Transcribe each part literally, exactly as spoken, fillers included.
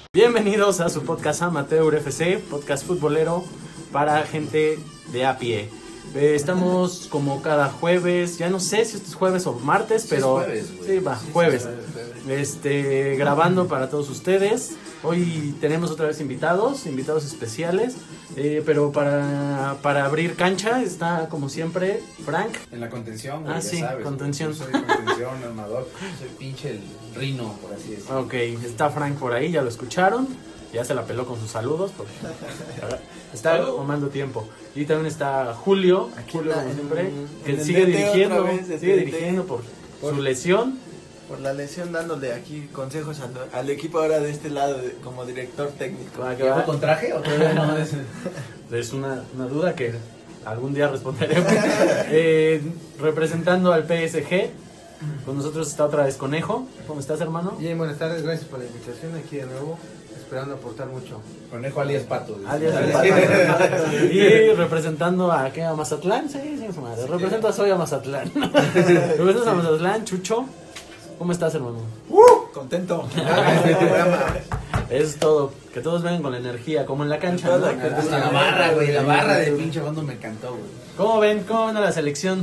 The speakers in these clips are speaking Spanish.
Bienvenidos a su podcast Amateur F C, podcast futbolero para gente de a pie. Eh, estamos como cada jueves, ya no sé si esto es jueves o martes, pero sí, es jueves, sí, va, jueves. Este, grabando para todos ustedes. Hoy tenemos otra vez invitados, invitados especiales, eh, pero para, para abrir cancha está como siempre Frank. En la contención, güey, Ah, ya sí, sabes, contención. Yo soy contención, armador, soy pinche el rino, por así decirlo. Ok, está Frank por ahí, ya lo escucharon. Ya se la peló con sus saludos porque está tomando tiempo. Y también está Julio, Aquí Julio está, como siempre, en- que en el sigue D T dirigiendo, otra vez, desde sigue el D T. dirigiendo por, Por- su lesión. Por la lesión, dándole aquí consejos al, al equipo ahora de este lado de- como director técnico. Va, que ¿Llegó va. con traje o todavía no? Es... Es una, una duda que algún día responderemos. Eh, representando al P S G, con nosotros está otra vez Conejo. ¿Cómo estás, hermano? Bien, buenas tardes, gracias por la invitación aquí de nuevo, esperando aportar mucho. Conejo alias Pato. dice. Alias Alias. Y representando a, ¿qué? ¿A Mazatlán? Sí, sí, su madre. Represento a Soy a Mazatlán. Representas a Mazatlán, Chucho. ¿Cómo estás, hermano? ¡Uh! Contento. Eso es todo. Que todos vengan con la energía, como en la cancha, ¿no? Toda la- Hasta la barra, güey, la barra de pinche fondo me encantó, güey. ¿Cómo ven? ¿Cómo ven a la selección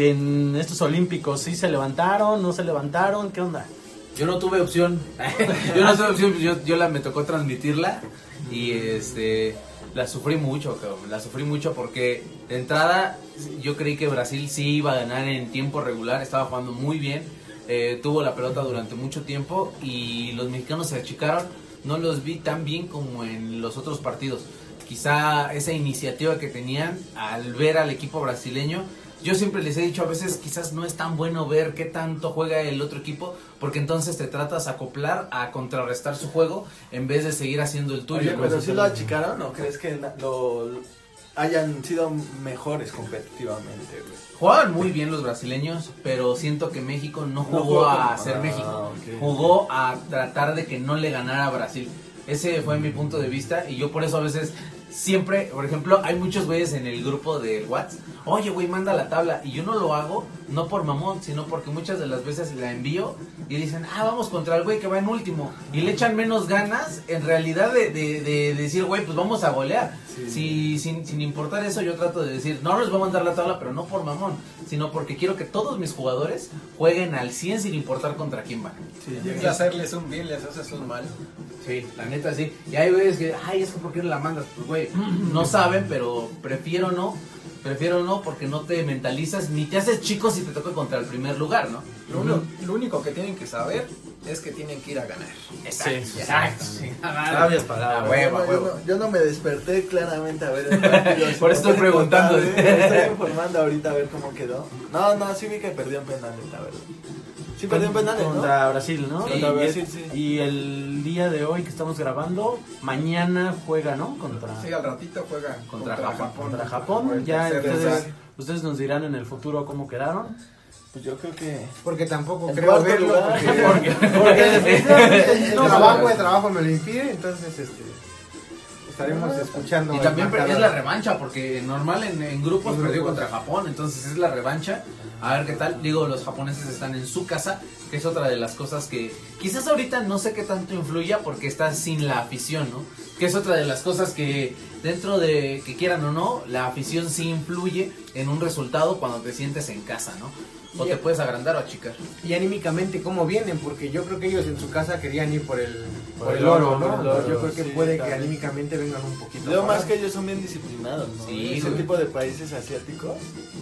en estos olímpicos? ¿Sí se levantaron? ¿No se levantaron? ¿Qué onda? Yo no tuve opción. Yo no tuve opción, pues yo, yo la me tocó transmitirla y este la sufrí mucho, cabrón. La sufrí mucho porque de entrada yo creí que Brasil sí iba a ganar en tiempo regular, estaba jugando muy bien, eh, tuvo la pelota durante mucho tiempo y los mexicanos se achicaron. No los vi tan bien como en los otros partidos. Quizá esa iniciativa que tenían al ver al equipo brasileño. Yo siempre les he dicho, a veces quizás no es tan bueno ver qué tanto juega el otro equipo, porque entonces te tratas a acoplar, a contrarrestar su juego, en vez de seguir haciendo el tuyo. Oye, pero si lo achicaron, ¿o crees que na- lo hayan sido mejores competitivamente, güey? Jugaban muy bien los brasileños, pero siento que México no jugó, No jugó a como- ser ah, México, ok. jugó a tratar de que no le ganara a Brasil. Ese fue mi punto de vista y yo por eso a veces siempre, por ejemplo, hay muchos güeyes en el grupo del WhatsApp, oye güey, manda la tabla, y yo no lo hago, no por mamón, sino porque muchas de las veces la envío y dicen, ah, vamos contra el güey que va en último, y le echan menos ganas, en realidad de, de, de decir, güey, pues vamos a golear. Sí. Si, sin, sin importar eso, yo trato de decir, no les voy a mandar la tabla, pero no por mamón, sino porque quiero que todos mis jugadores jueguen al cien sin importar contra quién van. Sí, En llega- vez de hacerles un bien, les haces un mal. Sí, la neta sí. Y hay güeyes que, ay, es que ¿por qué no la mandas? Pues güey, no saben, pero prefiero no. Prefiero no porque no te mentalizas ni te haces chico si te toca contra el primer lugar, ¿no? Lo, uno- lo único que tienen que saber es que tienen que ir a ganar. Sí, Exacto. Sabias palabras. A huevo, a yo, no, huevo. yo no- yo no me desperté claramente a ver el partido. Por eso estoy preguntando. Me estoy informando ahorita a ver cómo quedó. No, no, sí vi que perdió en penales, la verdad. Sí perdió en penales, ¿no? Contra Brasil, ¿no? Sí, y, contra Brasil, sí. y el día de hoy que estamos grabando, mañana juega, ¿no? Contra, Sí, al ratito juega Contra contra, Japón. Japón. contra Japón. Por el Ya tercer ustedes, lugar. ustedes nos dirán en el futuro cómo quedaron. Pues yo creo que... Porque tampoco El creo cuarto verlo. lugar. Porque, Porque definitivamente el no trabajo, juega. el trabajo me lo impide, entonces este estaremos escuchando. Y el también marcador. es la revancha, porque normal en, en grupos En perdió grupos. contra Japón, entonces es la revancha. A ver qué tal. Digo, los japoneses están en su casa, que es otra de las cosas que quizás ahorita no sé qué tanto influya porque está sin la afición, ¿no? Que es otra de las cosas que dentro de que quieran o no, la afición sí influye en un resultado cuando te sientes en casa, ¿no? O Y- te puedes agrandar o achicar. Y anímicamente cómo vienen, porque yo creo que ellos en su casa querían ir por el, Por por el el oro, oro, ¿no? por el oro, Yo creo que sí, puede que también. anímicamente vengan un poquito. Veo más abajo. que ellos son bien disciplinados, ¿no? Sí, Ese güey. tipo de países asiáticos.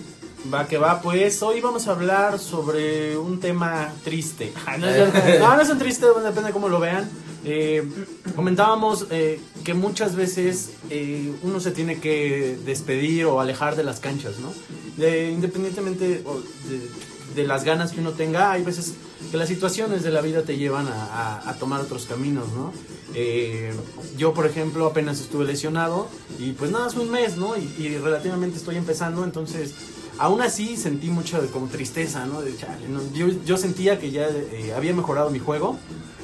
Va que va, pues hoy vamos a hablar sobre un tema triste. Ah, No, es cierto. no, no es un triste, bueno, depende de cómo lo vean. Eh, comentábamos eh, que muchas veces eh, uno se tiene que despedir o alejar de las canchas, ¿no? De- independientemente o de, de las ganas que uno tenga, hay veces que las situaciones de la vida te llevan a, a- a tomar otros caminos, ¿no? Eh, yo, por ejemplo, apenas estuve lesionado y pues nada, hace un mes, ¿no? Y, y relativamente estoy empezando, entonces... Aún así sentí mucha como tristeza, ¿no? De chale, ¿no? Yo, yo sentía que ya eh, había mejorado mi juego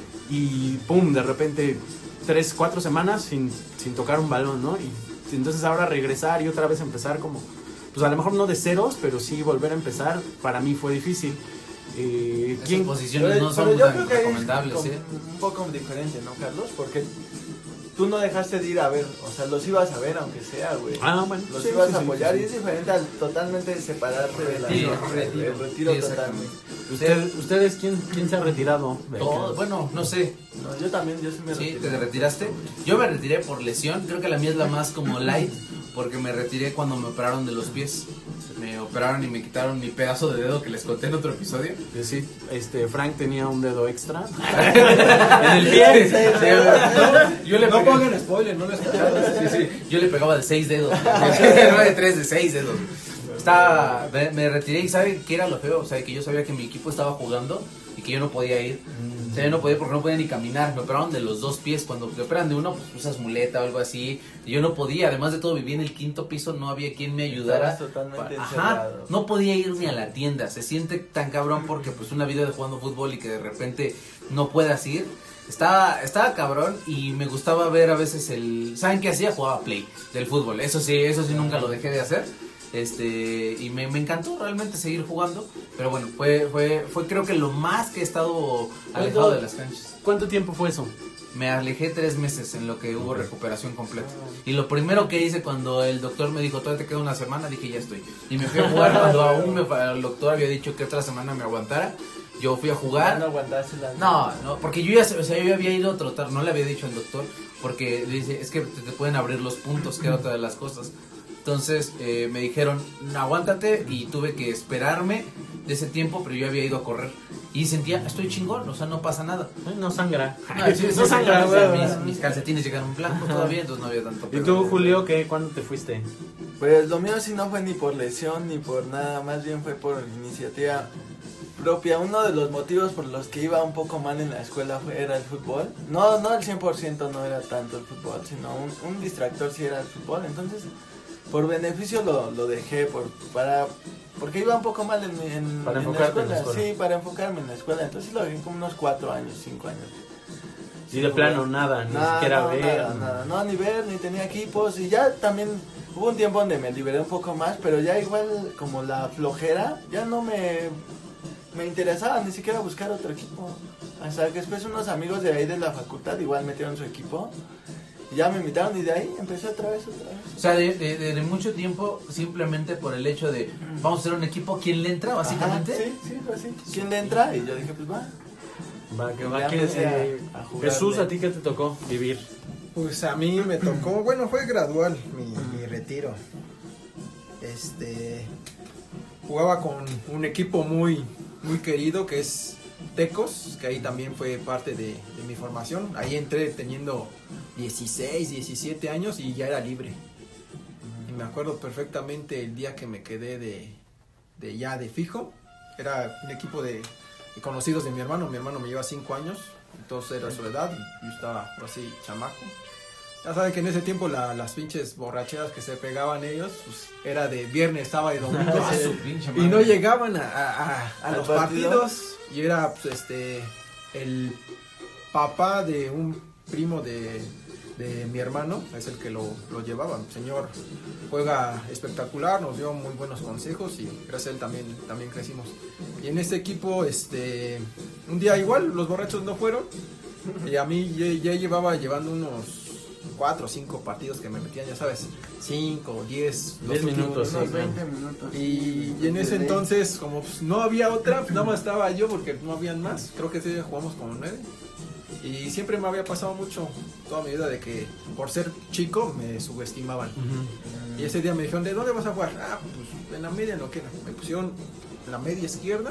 y pum, de repente tres, cuatro semanas sin, sin tocar un balón, ¿no? Y entonces ahora regresar y otra vez empezar como, pues a lo mejor no de ceros, pero sí volver a empezar, para mí fue difícil. Eh, Esas ¿quién? posiciones Pero, no son pero yo tan creo que ahí es recomendables, como ¿eh? un poco diferente, ¿no, Carlos? Porque tú no dejaste de ir a ver, o sea, los ibas a ver aunque sea, güey. Ah, bueno. Los sí, ibas sí, a sí, apoyar sí. y es diferente al totalmente separarte de la Sí, el retiro. el retiro Sí, totalmente. ¿Usted, ¿Ustedes quién, quién se ha retirado? de Todo- acá? bueno, no sé. No, yo también, yo sí me Sí, retiré. te retiraste. Yo me retiré por lesión. Creo que la mía es la más como light. Porque me retiré cuando me operaron de los pies. Me operaron y me quitaron mi pedazo de dedo que les conté en otro episodio. Que sí, este, Frank tenía un dedo extra. En el pie. Sí, no, yo le No pegué- pongan spoiler, no lo escucharon. Sí, sí, yo le pegaba de seis dedos. No de tres, de seis dedos. Estaba, me, me retiré y ¿sabe qué era lo feo? O sea, que yo sabía que mi equipo estaba jugando y que yo no podía ir. O sea, yo no podía porque no podía ni caminar. Me operaron de los dos pies. Cuando te operan de uno, pues usas muleta o algo así. Y yo no podía. Además de todo, vivía en el quinto piso. No había quien me ayudara. Estabas totalmente Ajá, encerrado. no podía ir ni a la tienda. Se siente tan cabrón porque pues una vida de jugando fútbol y que de repente no puedas ir. Estaba, estaba cabrón y me gustaba ver a veces el... ¿Saben qué hacía? Jugaba Play del fútbol. Eso sí, eso sí nunca lo dejé de hacer. Este, y me, me encantó realmente seguir jugando. Pero bueno, fue, fue, fue creo que lo más que he estado alejado de las canchas. ¿Cuánto tiempo fue eso? Me alejé tres meses en lo que hubo recuperación completa. Y lo primero que hice cuando el doctor me dijo, todavía te queda una semana, dije, ya estoy. Y me fui a jugar cuando aún me, el doctor había dicho que otra semana me aguantara. Yo fui a Ya jugar. no aguantaste la... No, no, porque yo ya, o sea, yo ya había ido a trotar, no le había dicho al doctor, porque le dice, es que te, te pueden abrir los puntos, que era otra de las cosas. Entonces eh, me dijeron, aguántate, y tuve que esperarme de ese tiempo, pero yo había ido a correr. Y sentía, estoy chingón, o sea, no pasa nada. Ay, no sangra. No, sí, sí, no sangra, o sea, güey. mis, mis calcetines llegaron blancos todavía, entonces no había tanto ¿Y pedo. tú, Julio, qué? ¿Cuándo te fuiste? Pues lo mío sí no fue ni por lesión ni por nada, más bien fue por iniciativa propia. Uno de los motivos por los que iba un poco mal en la escuela fue, era el fútbol. No, no el cien por ciento no era tanto el fútbol, sino un, un distractor sí era el fútbol. Entonces, por beneficio lo, lo dejé, por, para, porque iba un poco mal en, en, Para en enfocarte en la la escuela. escuela. Sí, para enfocarme en la escuela. Entonces lo dejé como unos cuatro años, cinco años. Y de plano, nada, ni Nada, siquiera no, ver. nada, nada, no, ni ver, ni tenía equipos. Y ya también hubo un tiempo donde me liberé un poco más, pero ya igual como la flojera, ya no me, me interesaba ni siquiera buscar otro equipo. Hasta que después unos amigos de ahí de la facultad igual metieron su equipo. Y ya me invitaron y de ahí empecé otra vez, otra vez. O sea, de, de, de, de mucho tiempo, simplemente por el hecho de, vamos a ser un equipo, ¿quién le entra, básicamente? Ajá, sí, sí, fue así. ¿Quién le entra? Y yo dije, pues va. Va, que Ya va, ¿quién- empecé a- eh, a jugarle. Jesús, ¿a ti qué te tocó vivir? Pues a mí me tocó, bueno, fue gradual mi, mi retiro. Este, jugaba con un equipo muy, muy querido que es Tecos, que ahí también fue parte de, de mi formación. Ahí entré teniendo dieciséis, diecisiete años y ya era libre. Y me acuerdo perfectamente el día que me quedé de, de ya de fijo. Era un equipo de, de conocidos de mi hermano. Mi hermano me lleva cinco años, entonces era su edad y yo estaba así chamaco. Ya saben que en ese tiempo la, las pinches borracheras que se pegaban ellos, pues era de viernes, sábado y domingo. Ah, su pinche Y no madre. llegaban a, a- a- a ¿Al los partido? partidos. Y era pues, este el papá de un primo de, de mi hermano, es el que lo, lo llevaba. El señor juega espectacular, nos dio muy buenos consejos y gracias a él también, también crecimos. Y en ese equipo, este un día igual, los borrachos no fueron. Y a mí ya, ya llevaba llevando unos cuatro o cinco partidos que me metían, ya sabes, cinco, diez, los Diez últimos minutos, sí, Unos claro. veinte minutos. y, y en ese entonces, como pues, no había otra, pues nada más estaba yo porque no habían más. Creo que ese día jugamos como nueve. Y siempre me había pasado mucho toda mi vida de que por ser chico me subestimaban. Y ese día me dijeron, ¿de dónde vas a jugar? Ah, pues en la media no queda. Me pusieron en la media izquierda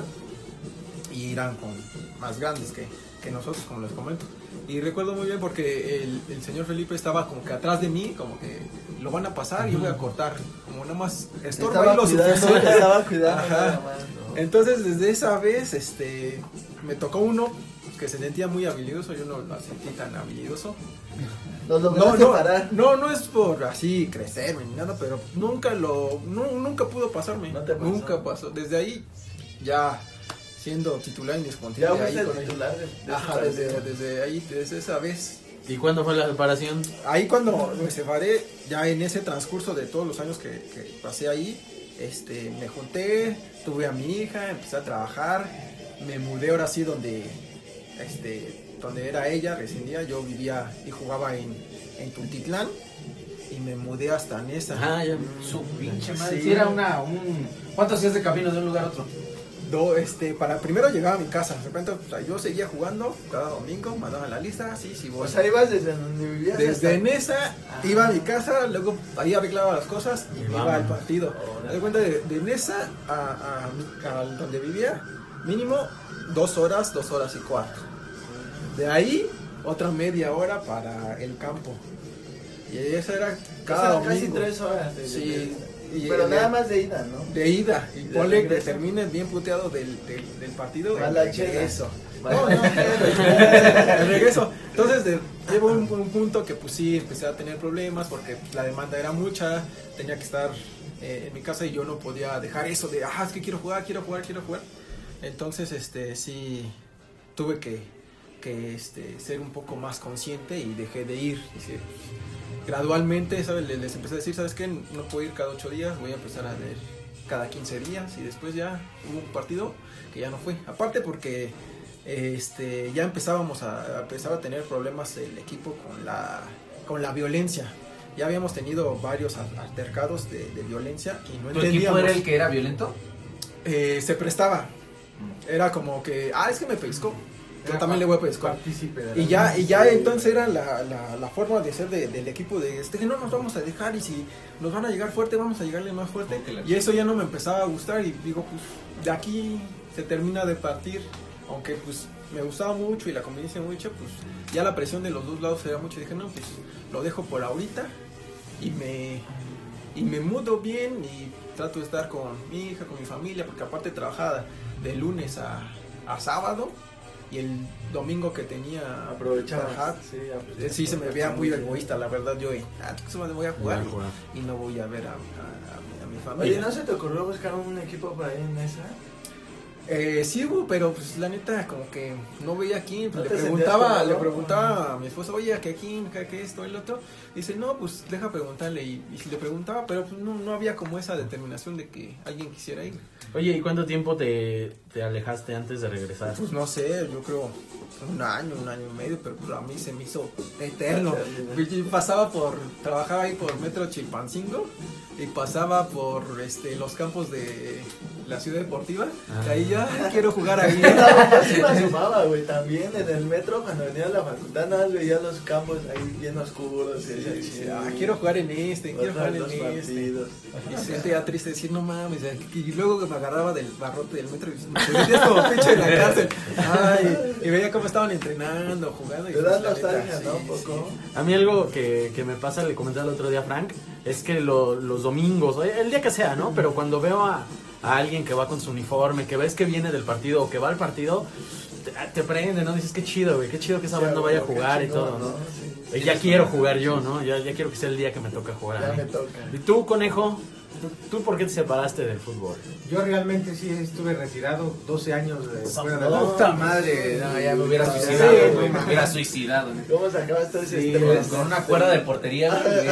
y eran con más grandes que, que nosotros, como les comento. Y recuerdo muy bien porque el, el señor Felipe estaba como que atrás de mí, como que lo van a pasar y yo voy a cortar. Como nada más estorba Estaba ahí lo cuidando, suficiente. estaba cuidando Ajá. nada más, ¿no? Entonces desde esa vez este me tocó uno que se sentía muy habilidoso, yo no lo sentí tan habilidoso. Los No, lograste no, parar. no, no es por así crecerme ni nada, pero nunca lo, no, nunca pudo pasarme, No te pasó. nunca pasó. Desde ahí ya siendo titular Ya indiscontinuo ahí fuiste el con ellos. titular de, de Ajá, ese desde, partido. desde ahí, desde esa vez. ¿Y cuándo fue la separación? Ahí cuando me separé, ya en ese transcurso de todos los años que, que pasé ahí, este, me junté, tuve a mi hija, empecé a trabajar me mudé ahora sí donde, este, donde era ella, residía, yo vivía y jugaba en, en Tultitlán y me mudé hasta Nesa. Ah, ya. Su pinche madre. Sí. Sí, era una, un... ¿Cuánto hacías de camino de un lugar a otro? Do, este, para primero llegaba a mi casa, de repente o sea, yo seguía jugando cada domingo, mandaban la lista, sí, sí voy. O sea, ibas desde donde vivías Desde hasta... Nesa iba a mi casa, luego ahí arreglaba las cosas y me iba al partido. Me doy cuenta de, de Nesa a, a, mi- a donde vivía, mínimo dos horas, dos horas y cuarto. De ahí, otra media hora para el campo. Y eso era cada O sea, casi domingo. tres horas. de- Sí. de- Y Pero de- nada más de ida, ¿no? De ida. Y ¿De ponle que regreso? termine bien puteado del, del, del partido. Más el la chela. regreso. Más No, la no, chela. el regreso. Entonces de, llegó un, un punto que pues sí empecé a tener problemas porque la demanda era mucha, tenía que estar eh, en mi casa y yo no podía dejar eso de, ah, es que quiero jugar, quiero jugar, quiero jugar. Entonces este sí tuve que, que este, ser un poco más consciente y dejé de ir. Dije, gradualmente, ¿sabes? Les, les empecé a decir, ¿sabes qué? No puedo ir cada ocho días, voy a empezar a ver cada quince días y después ya hubo un partido que ya no fue. Aparte porque este ya empezábamos a, a empezar a tener problemas el equipo con la con la violencia. Ya habíamos tenido varios al- altercados de, de violencia y no ¿Tu equipo entendíamos. era el que era violento? Eh, se prestaba. Era como que, ah, es que me pescó. Yo también le voy a pescar. Partícipe de la Y ya, y ya sí. entonces era la, la, la forma de ser de- del equipo de este que no nos vamos a dejar y si nos van a llegar fuerte vamos a llegarle más fuerte. Ok, la Y eso ya no me empezaba a gustar y digo, pues de aquí se termina de partir, aunque pues me gustaba mucho y la convivencia mucho, pues ya la presión de los dos lados era mucho. Dije, no, pues lo dejo por ahorita y me, y me mudo bien y trato de estar con mi hija, con mi familia, porque aparte trabajaba de lunes a, a sábado. Y el domingo que tenía Aprovechaba. Ajá, Sí, eh, aprovechaba. sí se me veía muy egoísta, la verdad. Yo, eh, ah, solo voy a jugar Voy a jugar. y, y no voy a ver a, a- a mi, a mi familia. Oye, ¿no se te ocurrió buscar un equipo por ahí en esa? Eh, sí hubo, pero pues la neta como que no veía aquí. ¿No le te preguntaba, sentías le cómodo? preguntaba a mi esposa, oye, ¿qué aquí, qué, qué esto, el otro? Dice, no, pues deja preguntarle. Y, y le preguntaba, pero pues no, no había como esa determinación de que alguien quisiera ir. Oye, ¿y cuánto tiempo te, te alejaste antes de regresar? Pues no sé, yo creo un año, un año y medio, pero pues, a mí se me hizo eterno. Yo pasaba por, trabajaba ahí por Metro Chilpancingo y pasaba por este los campos de la ciudad deportiva. Ah. Y ahí ya quiero jugar ahí. Yo sí me asomaba, güey, también en el metro cuando venía a la facultad nada más veía los campos ahí bien oscuros. Y decía, Sí, sí, "Chinga, ah, quiero jugar en este, quiero otra jugar vez en los este. partidos". Y se sentía triste decir, no mames. Y luego que me agarraba del barrote del metro y me sentías como pinche en la cárcel. Ay, y veía cómo estaban entrenando, jugando. Y Te da pues, la neta, nostalgia, sí, ¿no? Un poco. A mí algo que, que me pasa, le comenté el otro día a Frank, es que lo- los domingos, oye, el día que sea, ¿no? Pero cuando veo a, a alguien que va con su uniforme, que ves que viene del partido o que va al partido, te, te prende, ¿no? Dices, qué chido, güey, qué chido que esa banda vaya a Qué jugar y chingón, todo, ¿no? Sí. Y ya quiero jugar yo, ¿no? Ya, ya quiero que sea el día que me toca jugar. Ya a mí. me toca. ¿Y tú, conejo? ¿Tú, tú por qué te separaste del fútbol? Yo realmente sí estuve retirado doce años de fuera de la... Puta madre, no, ya me hubiera Sí, suicidado, güey, güey. me hubiera suicidado. ¿Cómo sacabas todo ese Sí, estrés? con una cuerda de portería, güey,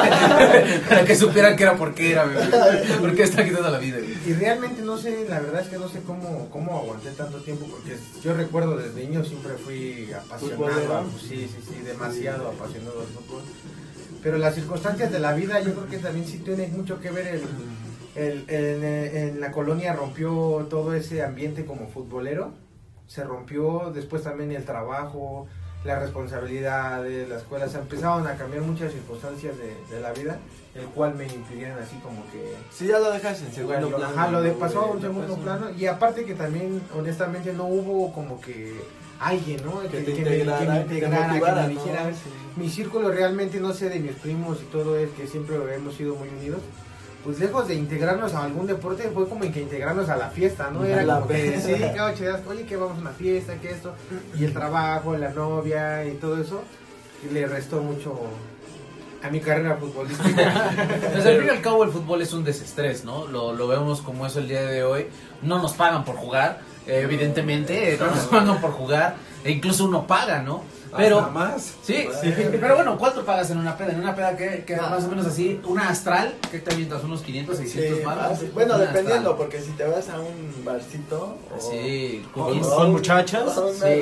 era- para que supieran que era porque era, güey. ¿Por qué está quitando la vida, güey? Y realmente no sé, la verdad es que no sé cómo, cómo aguanté tanto tiempo, porque yo recuerdo desde niño siempre fui apasionado, ¿Futbolero? pues, sí, sí, sí, demasiado apasionado al fútbol. Pero las circunstancias de la vida yo creo que también sí tiene mucho que ver el... el- en, en la colonia rompió todo ese ambiente como futbolero, se rompió, después también el trabajo, las responsabilidades, la escuela, se empezaron a cambiar muchas circunstancias de, de la vida, el cual me impidieron así como que... Sí, ya lo dejas en segundo Lo- plano. ajá, lo de ¿no, pasó a güey? un segundo Lo pasó. plano y aparte que también honestamente no hubo como que alguien, ¿no? Que te me- integrara, que me que te integrara, que motivara, me ¿no? dijera, Sí. mi círculo realmente no sé de mis primos y todo es que siempre hemos sido muy unidos. Pues lejos de integrarnos a algún deporte fue como que integrarnos a la fiesta, ¿no? Era La como que peda. sí, cada ocho días, oye, que vamos a una fiesta, que esto, y el trabajo, la novia y todo eso, y le restó mucho a mi carrera futbolística. Pues al fin y al cabo el fútbol es un desestrés, ¿no? Lo, lo vemos como eso el día de hoy. No nos pagan por jugar, eh, evidentemente, no nos pagan por jugar, e incluso uno paga, ¿no? Pero, Hasta más. sí, sí, pero bueno, ¿cuánto pagas en una peda? En una peda que, que Ah. más o menos así, una astral, ¿qué te avientas? ¿Unos quinientos, seiscientos Sí, más? fácil. Bueno, Una dependiendo, astral. porque si te vas a un barcito. O, Sí, Con, con- con muchachas. o una- Sí.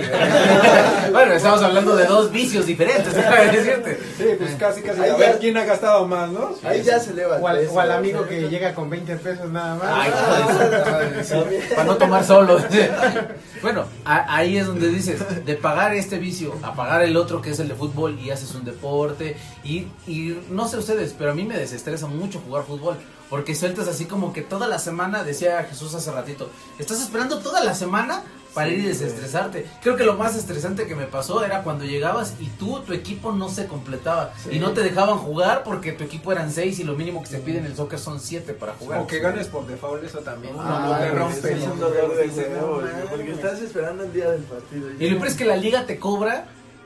Bueno, estamos hablando de dos vicios diferentes, déjame decirte. Sí, pues casi, casi. Ahí A ver ya- quién ha gastado más, ¿no? Ahí ya se eleva el O al, precio, o al amigo ¿no? que llega con veinte pesos nada más. Ay, hijo de su puta madre, sí. También. Para no tomar solo. Bueno, a- ahí es donde dices, de pagar este vicio a pagar el otro que es el de fútbol y haces un deporte y, y no sé ustedes, pero a mí me desestresa mucho jugar fútbol porque sueltas así como que toda la semana, decía Jesús hace ratito, estás esperando toda la semana para ir y desestresarte. Creo que lo más estresante que me pasó era cuando llegabas y tú, tu equipo no se completaba Sí. y no te dejaban jugar porque tu equipo eran seis y lo mínimo que se pide en el soccer son siete para jugar. O que ganes por default, eso también. Ah, no te güey, rompe. es un ¿no? dolor de Dices, huevo, no, güey, porque mames. estás esperando el día del partido. Y lo peor es que la liga te cobra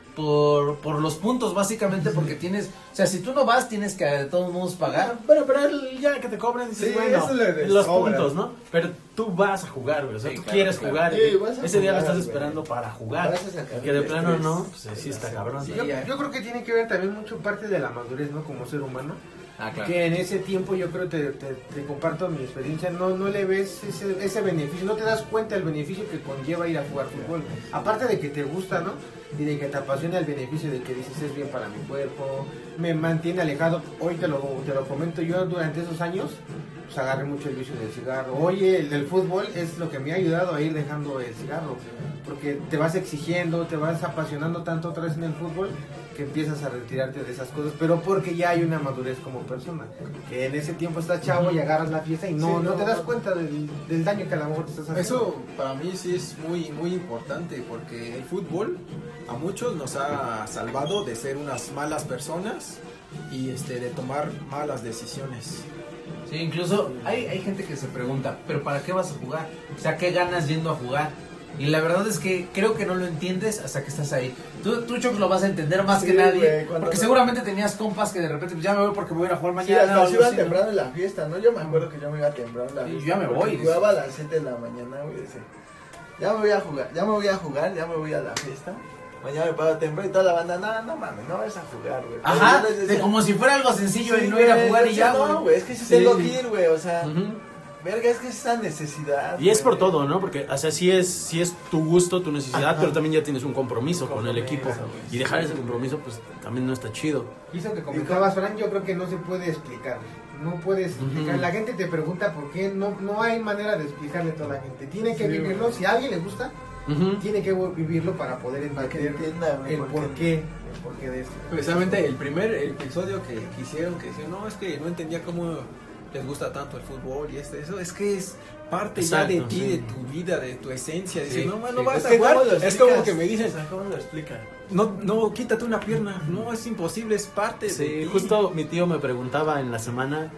por, por los puntos, básicamente, porque tienes, o sea, si tú no vas, tienes que de todos modos pagar. Bueno, pero el- ya que te cobran, dices, Sí, bueno, eso le de los sobra. puntos, ¿no? Pero tú vas a jugar, güey, o sea, Sí, tú claro, quieres claro. jugar. Sí, y vas a ese día lo jugar, estás güey. esperando para jugar. Vas a sacar Que de el plano estrés. no, pues sí está cabrón. Sí, Yo, ya. yo creo que tiene que ver también mucho parte de la madurez, ¿no? Como ser humano. Ah, claro. Que en ese tiempo yo creo te, te, te comparto mi experiencia, no, no le ves ese, ese beneficio, no te das cuenta del beneficio que conlleva ir a jugar fútbol. Aparte de que te gusta, ¿no? Y de que te apasiona el beneficio de que dices es bien para mi cuerpo, me mantiene alejado. Hoy te lo, te lo comento, yo durante esos años pues agarré mucho el vicio del cigarro. Oye, el del fútbol es lo que me ha ayudado a ir dejando el cigarro, porque te vas exigiendo, te vas apasionando tanto otra vez en el fútbol que empiezas a retirarte de esas cosas, pero porque ya hay una madurez como persona, que en ese tiempo estás chavo y agarras la fiesta y no, Sí, no, no, te das no. cuenta del, del daño que a lo mejor te estás haciendo. Eso para mí sí es muy muy importante porque el fútbol a muchos nos ha salvado de ser unas malas personas y este de tomar malas decisiones. Sí, incluso hay, hay gente que se pregunta, ¿pero para qué vas a jugar? O sea, ¿qué ganas yendo a jugar? Y la verdad es que creo que no lo entiendes hasta que estás ahí. Tú, tú Choc, lo vas a entender más Sí, que nadie. güey, cuando Porque no- seguramente tenías compas que de repente, pues ya me voy porque me voy a ir a jugar Sí, mañana. o hasta algo se iban así, ¿no? temprano en la fiesta, ¿no? Yo me acuerdo que yo me iba temprano en la Sí, fiesta. yo ya me porque voy, Jugaba a las siete de la mañana, güey. Decía, ya me voy a jugar, ya me voy a jugar, ya me voy a la fiesta. Mañana me paro temprano y toda la banda, no, no mames, no vas a jugar, güey. Pero Ajá, yo les de decía, como si fuera algo sencillo sí, y no ir a güey, jugar yo y decía, ya, No, güey. güey, es que sí, Sí. tengo que ir, güey, o sea, Ujú. verga, es que es esa necesidad. Y es por güey. todo, ¿no? Porque, o sea, sí es, sí es tu gusto, tu necesidad, Ajá. pero también ya tienes un compromiso con el equipo. Compromiso, güey. Y dejar ese compromiso, pues también no está chido. Y eso que comentabas, Fran, yo creo que no se puede explicar. No puedes explicar. Ujú. La gente te pregunta por qué. No, no hay manera de explicarle a toda la gente. Tiene que Sí, vivirlo. güey. Si a alguien le gusta, Ujú. tiene que vivirlo para poder Para que entender entienda, güey. el por por qué. El porqué de esto. Precisamente el primer episodio que, que hicieron que decían, no, es que no entendía cómo les gusta tanto el fútbol y este, eso, es que es parte Exacto, ya de ti, sí. de tu vida, de tu esencia. Dices, Sí, no, man, sí. no vas Es a que jugar. ¿cómo lo Es explicas? como que me dicen, O sea, ¿cómo lo explican? no, no, quítate una pierna. No, es imposible, es parte de Sí, ti. justo mi tío me preguntaba en la semana,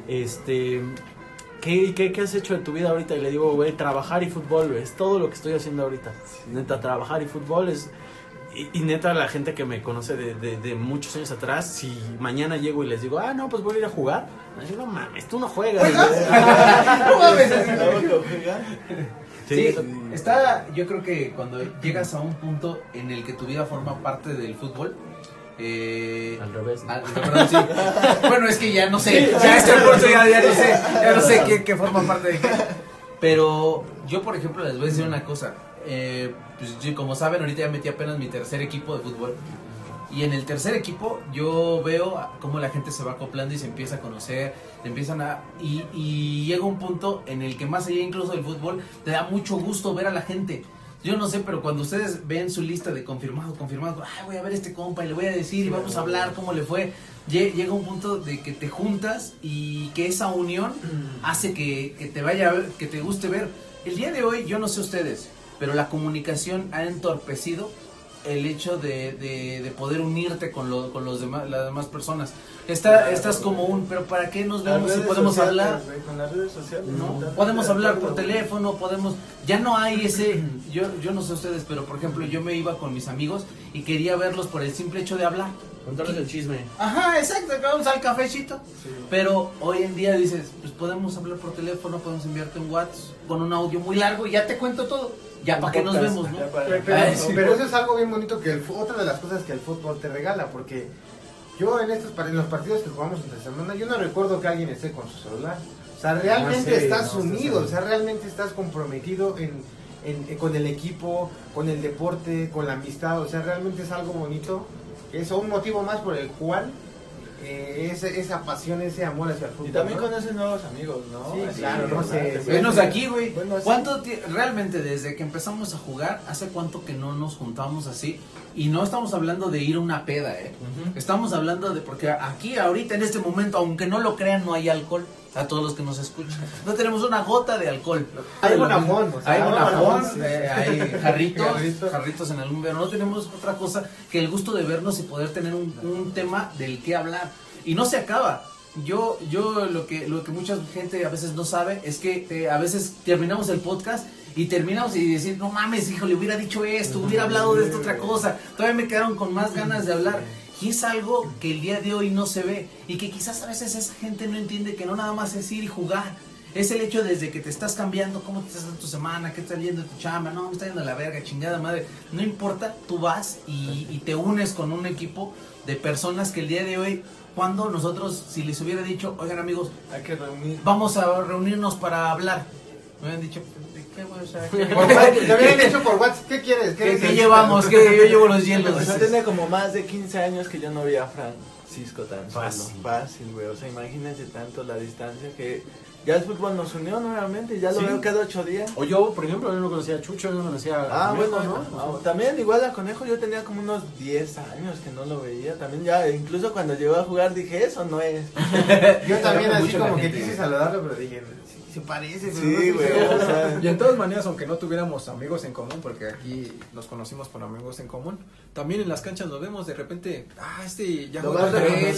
este, ¿qué, qué, qué has hecho de tu vida ahorita? Y le digo, güey, trabajar y fútbol, güey, es todo lo que estoy haciendo ahorita. Neta, trabajar y fútbol es... Y, y neta, la gente que me conoce de, de, de muchos años atrás, si mañana llego y les digo, ah, no, pues voy a ir a jugar, me dicen, no mames, tú no juegas. güey". No mames, así. ¿Cómo que juega? Sí, Sí, eso- está, yo creo que cuando llegas a un punto en el que tu vida forma parte del fútbol, eh, al revés. ¿no? ah, de verdad, sí. Bueno, es que ya no sé, ya a este punto ya, ya no sé, ya no sé qué, qué forma parte de qué. Pero yo, por ejemplo, les voy a decir una cosa. Eh, pues, yo, como saben, ahorita ya metí apenas mi tercer equipo de fútbol. Y en el tercer equipo yo veo cómo la gente se va acoplando y se empieza a conocer, te empiezan a... Y, y llega un punto en el que más allá incluso del fútbol, te da mucho gusto ver a la gente. Yo no sé, pero cuando ustedes ven su lista de confirmados, confirmados, ay, voy a ver a este compa y le voy a decir y vamos a hablar cómo le fue. Lle- Llega un punto de que te juntas y que esa unión hace que, que te vaya a ver, que te guste ver. El día de hoy, yo no sé ustedes, pero la comunicación ha entorpecido el hecho de, de, de poder unirte con, lo, con los demás, las demás personas. Está, estás como un, pero ¿para qué nos Las vemos si redes podemos sociales, hablar? güey, con las redes sociales. ¿No? Totalmente Podemos de hablar acuerdo, por güey. teléfono, podemos... Ya no hay ese... Yo, yo no sé ustedes, pero por ejemplo, yo me iba con mis amigos y quería verlos por el simple hecho de hablar. Contarles el chisme. Ajá, exacto, vamos al cafecito. Sí. Pero hoy en día dices, pues podemos hablar por teléfono, podemos enviarte un WhatsApp con un audio muy largo y ya te cuento todo. Ya para que nos vemos, ¿no? Pero, pero, Ay, sí, pero eso es algo bien bonito, que el, otra de las cosas que el fútbol te regala, porque yo en estos en los partidos que jugamos entre semana, yo no recuerdo que alguien esté con su celular. O sea, realmente ah, sí, estás no, unido, o sea, realmente estás comprometido en, en, en, con el equipo, con el deporte, con la amistad, o sea, realmente es algo bonito. Es un motivo más por el cual eh, esa, esa pasión, ese amor hacia el fútbol. Y también ¿no? conoces nuevos amigos, ¿no? Sí, Así, claro, no sé. Venos sí, aquí, güey. Bueno, ¿Cuánto realmente desde que empezamos a jugar, hace cuánto que no nos juntamos así? Y no estamos hablando de ir a una peda, ¿eh? Uh-huh. Estamos hablando de, porque aquí ahorita en este momento, aunque no lo crean, no hay alcohol. A todos los que nos escuchan. No tenemos una gota de alcohol. Hay bonafón. O sea, hay bonafón, sí. eh, hay jarritos, jarritos, jarritos en algún verano. No tenemos otra cosa que el gusto de vernos y poder tener un, un tema del que hablar. Y no se acaba. Yo, yo lo que, lo que mucha gente a veces no sabe es que eh, a veces terminamos el podcast y terminamos y decir, no mames, hijo, le hubiera dicho esto, hubiera hablado de esta otra cosa. Todavía me quedaron con más ganas de hablar. Y es algo que el día de hoy no se ve y que quizás a veces esa gente no entiende que no nada más es ir y jugar. Es el hecho desde que te estás cambiando, cómo te estás dando tu semana, qué está yendo tu chamba, no, me está yendo a la verga, chingada madre. No importa, tú vas y, y te unes con un equipo de personas que el día de hoy, cuando nosotros, si les hubiera dicho, oigan amigos, hay que reunir, vamos a reunirnos para hablar. Me habían dicho, ¿qué güey? O sea, ¿qué? Por WhatsApp, te habían dicho por WhatsApp, ¿qué quieres? ¿Qué, ¿Qué, ¿qué llevamos? ¿Qué? Yo llevo los hielos. O sea, tiene como más de quince años que yo no veía a Francisco tan fácil. Solo. Fácil, güey. O sea, imagínense tanto la distancia que ya el fútbol nos unió nuevamente. Ya lo ¿sí? veo cada ocho días. O yo, por ejemplo, yo no conocía a Chucho, yo no conocía a Ah, Conejo, bueno, ¿no? no, no. También igual a Conejo yo tenía como unos diez años que no lo veía. También ya, incluso cuando llegó a jugar dije, eso no es. Yo también así como que quise saludarlo, pero dije, se parece, pero sí, güey. No o sea. Y en todas maneras, aunque no tuviéramos amigos en común, porque aquí nos conocimos por amigos en común, también en las canchas nos vemos de repente, ah, este ya juega él,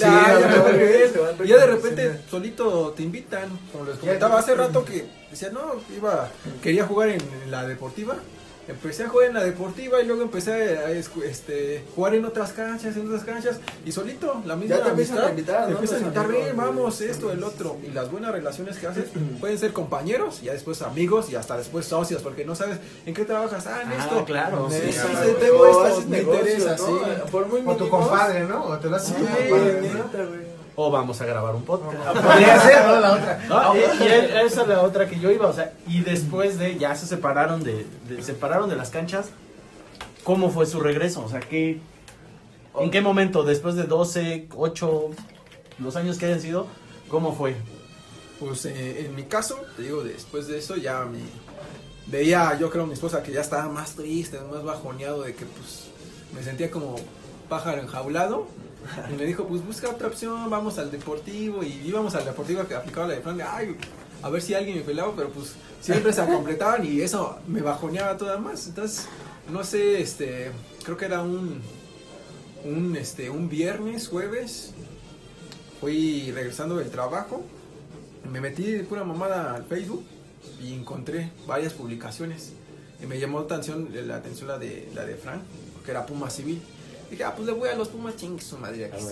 y ya de repente solito te invitan, como les comentaba hace rato que decía, no, iba, quería jugar en la deportiva. Empecé a jugar en la deportiva y luego empecé a este, jugar en otras canchas, en otras canchas y solito, la misma ya te empiezan a invitar, te ¿no? empiezan a invitar, ven, vamos, esto, el otro. Y las buenas relaciones que haces pueden ser compañeros, y ya después amigos y hasta después socios, porque no sabes en qué trabajas. Ah, en ah, esto. claro. Sí, Sí, sí, claro. sí, tengo esto, haces me negocio, interesa, ¿no? sí. Por muy con tu mínimos. compadre, ¿no? O te lo haces Sí, con tu compadre, neta, ¿no? güey. O vamos a grabar un podcast. Podría ser, ¿no? La otra. No, y, y esa es la otra que yo iba, o sea, y después de, ya se separaron de, de separaron de las canchas, ¿cómo fue su regreso? O sea, ¿qué, ¿en qué momento? Después de doce, ocho, los años que hayan sido, ¿cómo fue? Pues eh, en mi caso, te digo, después de eso ya me veía, yo creo, mi esposa que ya estaba más triste, más bajoneado, de que pues me sentía como pájaro enjaulado. Y me dijo, pues busca otra opción, vamos al deportivo. Y íbamos al deportivo que aplicaba la de Fran, de, ay, a ver si alguien me pelaba, pero pues siempre se completaban y eso me bajoneaba todavía más. Entonces, no sé, este, creo que era un, un, este, un viernes, jueves, fui regresando del trabajo, me metí de pura mamada al Facebook y encontré varias publicaciones. Y me llamó la atención, la atención la de, la de Fran, que era Puma Civil. Dije, ah, pues le voy a los Pumas, chingue su madre aquí.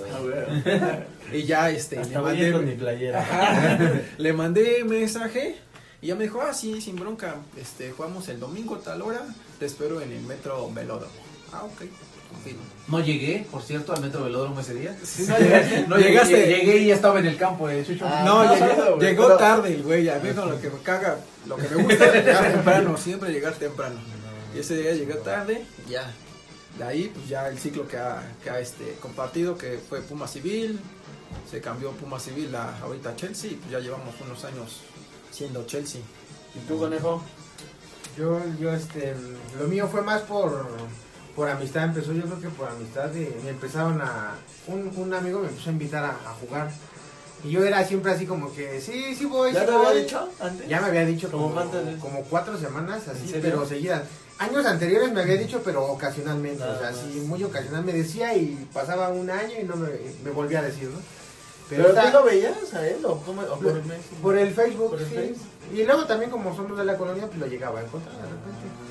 Y ya, este, Hasta le mandé con mi playera. Ajá, le mandé mensaje y ya me dijo, ah, sí, sin bronca, este, jugamos el domingo tal hora, te espero en el Metro Velódromo. Ah, ok, confirmo. No llegué, por cierto, al Metro Velódromo ese día. Sí, no llegaste. No llegaste. Llegué, llegué y ya estaba en el campo de Chucho. Ah, no, no, llegué, no, llegó pero... tarde el güey, a mí con lo que me caga, lo que me gusta es llegar temprano, siempre llegar temprano. Y ese día llegué tarde, ya. De ahí, pues ya el ciclo que ha, que ha este, compartido, que fue Puma Civil, se cambió Puma Civil a ahorita Chelsea, y pues ya llevamos unos años siendo Chelsea. ¿Y tú, Conejo? Yo, yo, este, lo mío fue más por, por amistad, empezó yo creo que por amistad, de, me empezaron a, un, un amigo me empezó a invitar a, a jugar, y yo era siempre así como que, sí, sí voy, ¿Ya sí te voy. había dicho antes? Ya me había dicho ¿Cómo como, cuántas veces? como cuatro semanas, así, ¿En serio? pero seguidas. Años anteriores me había dicho, pero ocasionalmente, Nada o sea, más. sí, muy ocasional me decía y pasaba un año y no me, me volvía a decir, ¿no? ¿Pero esta- tú lo veías a él o, cómo, o por el Messenger? por el Facebook, Por el sí. Facebook. Y luego también como somos de la colonia, pues lo llegaba a encontrar de repente.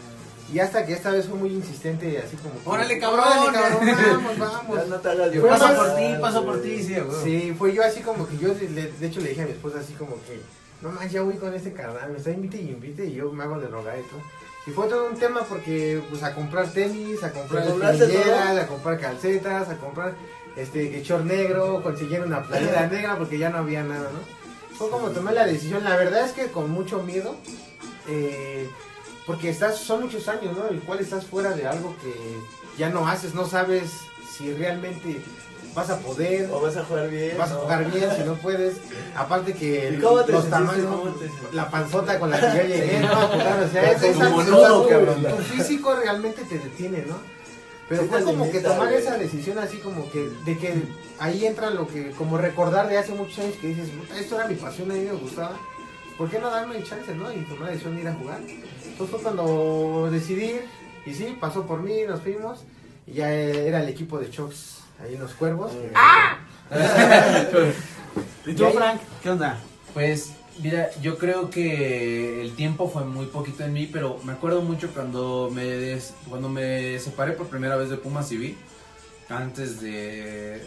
Y hasta que esta vez fue muy insistente, así como... que, ¡Órale, cabrón! ¡Órale, cabrón! ¡Vamos, vamos! Ya no te hagas de Fue Paso más- por ti, paso por ti, sí, güey. Sí, fue yo así como que yo, de, de hecho le dije a mi esposa así como que, no más, ya voy con este carnal, me está invite y invite y yo me hago de rogar y todo. Y fue todo un tema porque, pues, a comprar tenis, a comprar ¿Te compraste espinilleras, todo? a comprar calcetas, a comprar, este, que short negro, conseguir una playera negra porque ya no había nada, ¿no? Fue como tomé la decisión, la verdad es que con mucho miedo, eh, porque estás, son muchos años, ¿no? El cual estás fuera de algo que ya no haces, no sabes si realmente vas a poder, O vas a jugar bien. vas a ¿no? jugar bien, si no puedes. Aparte que ¿Y cómo te los sentiste? tamaños, ¿Cómo te sentiste? la panzota con la que yo llegué, no a jugar, o sea, es, es Como algo- nudo, tu- cabrón. tu físico realmente te detiene, ¿no? Pero Sí fue te como que limita, tomar güey. esa decisión así como que, de que ahí entra lo que, como recordar de hace muchos años que dices, "Puta, esto era mi pasión, a mí me gustaba, ¿por qué no darme el chance, no? Y tomar la decisión de ir a jugar". Entonces fue cuando decidí ir, y sí, pasó por mí, nos fuimos, y ya era el equipo de Chocs, ahí en los Cuervos. ¡Ah! ¿Y Y tú, ahí- Frank? ¿Qué onda? Pues, mira, yo creo que el tiempo fue muy poquito en mí, pero me acuerdo mucho cuando me des- cuando me separé por primera vez de Pumas y vi, antes de,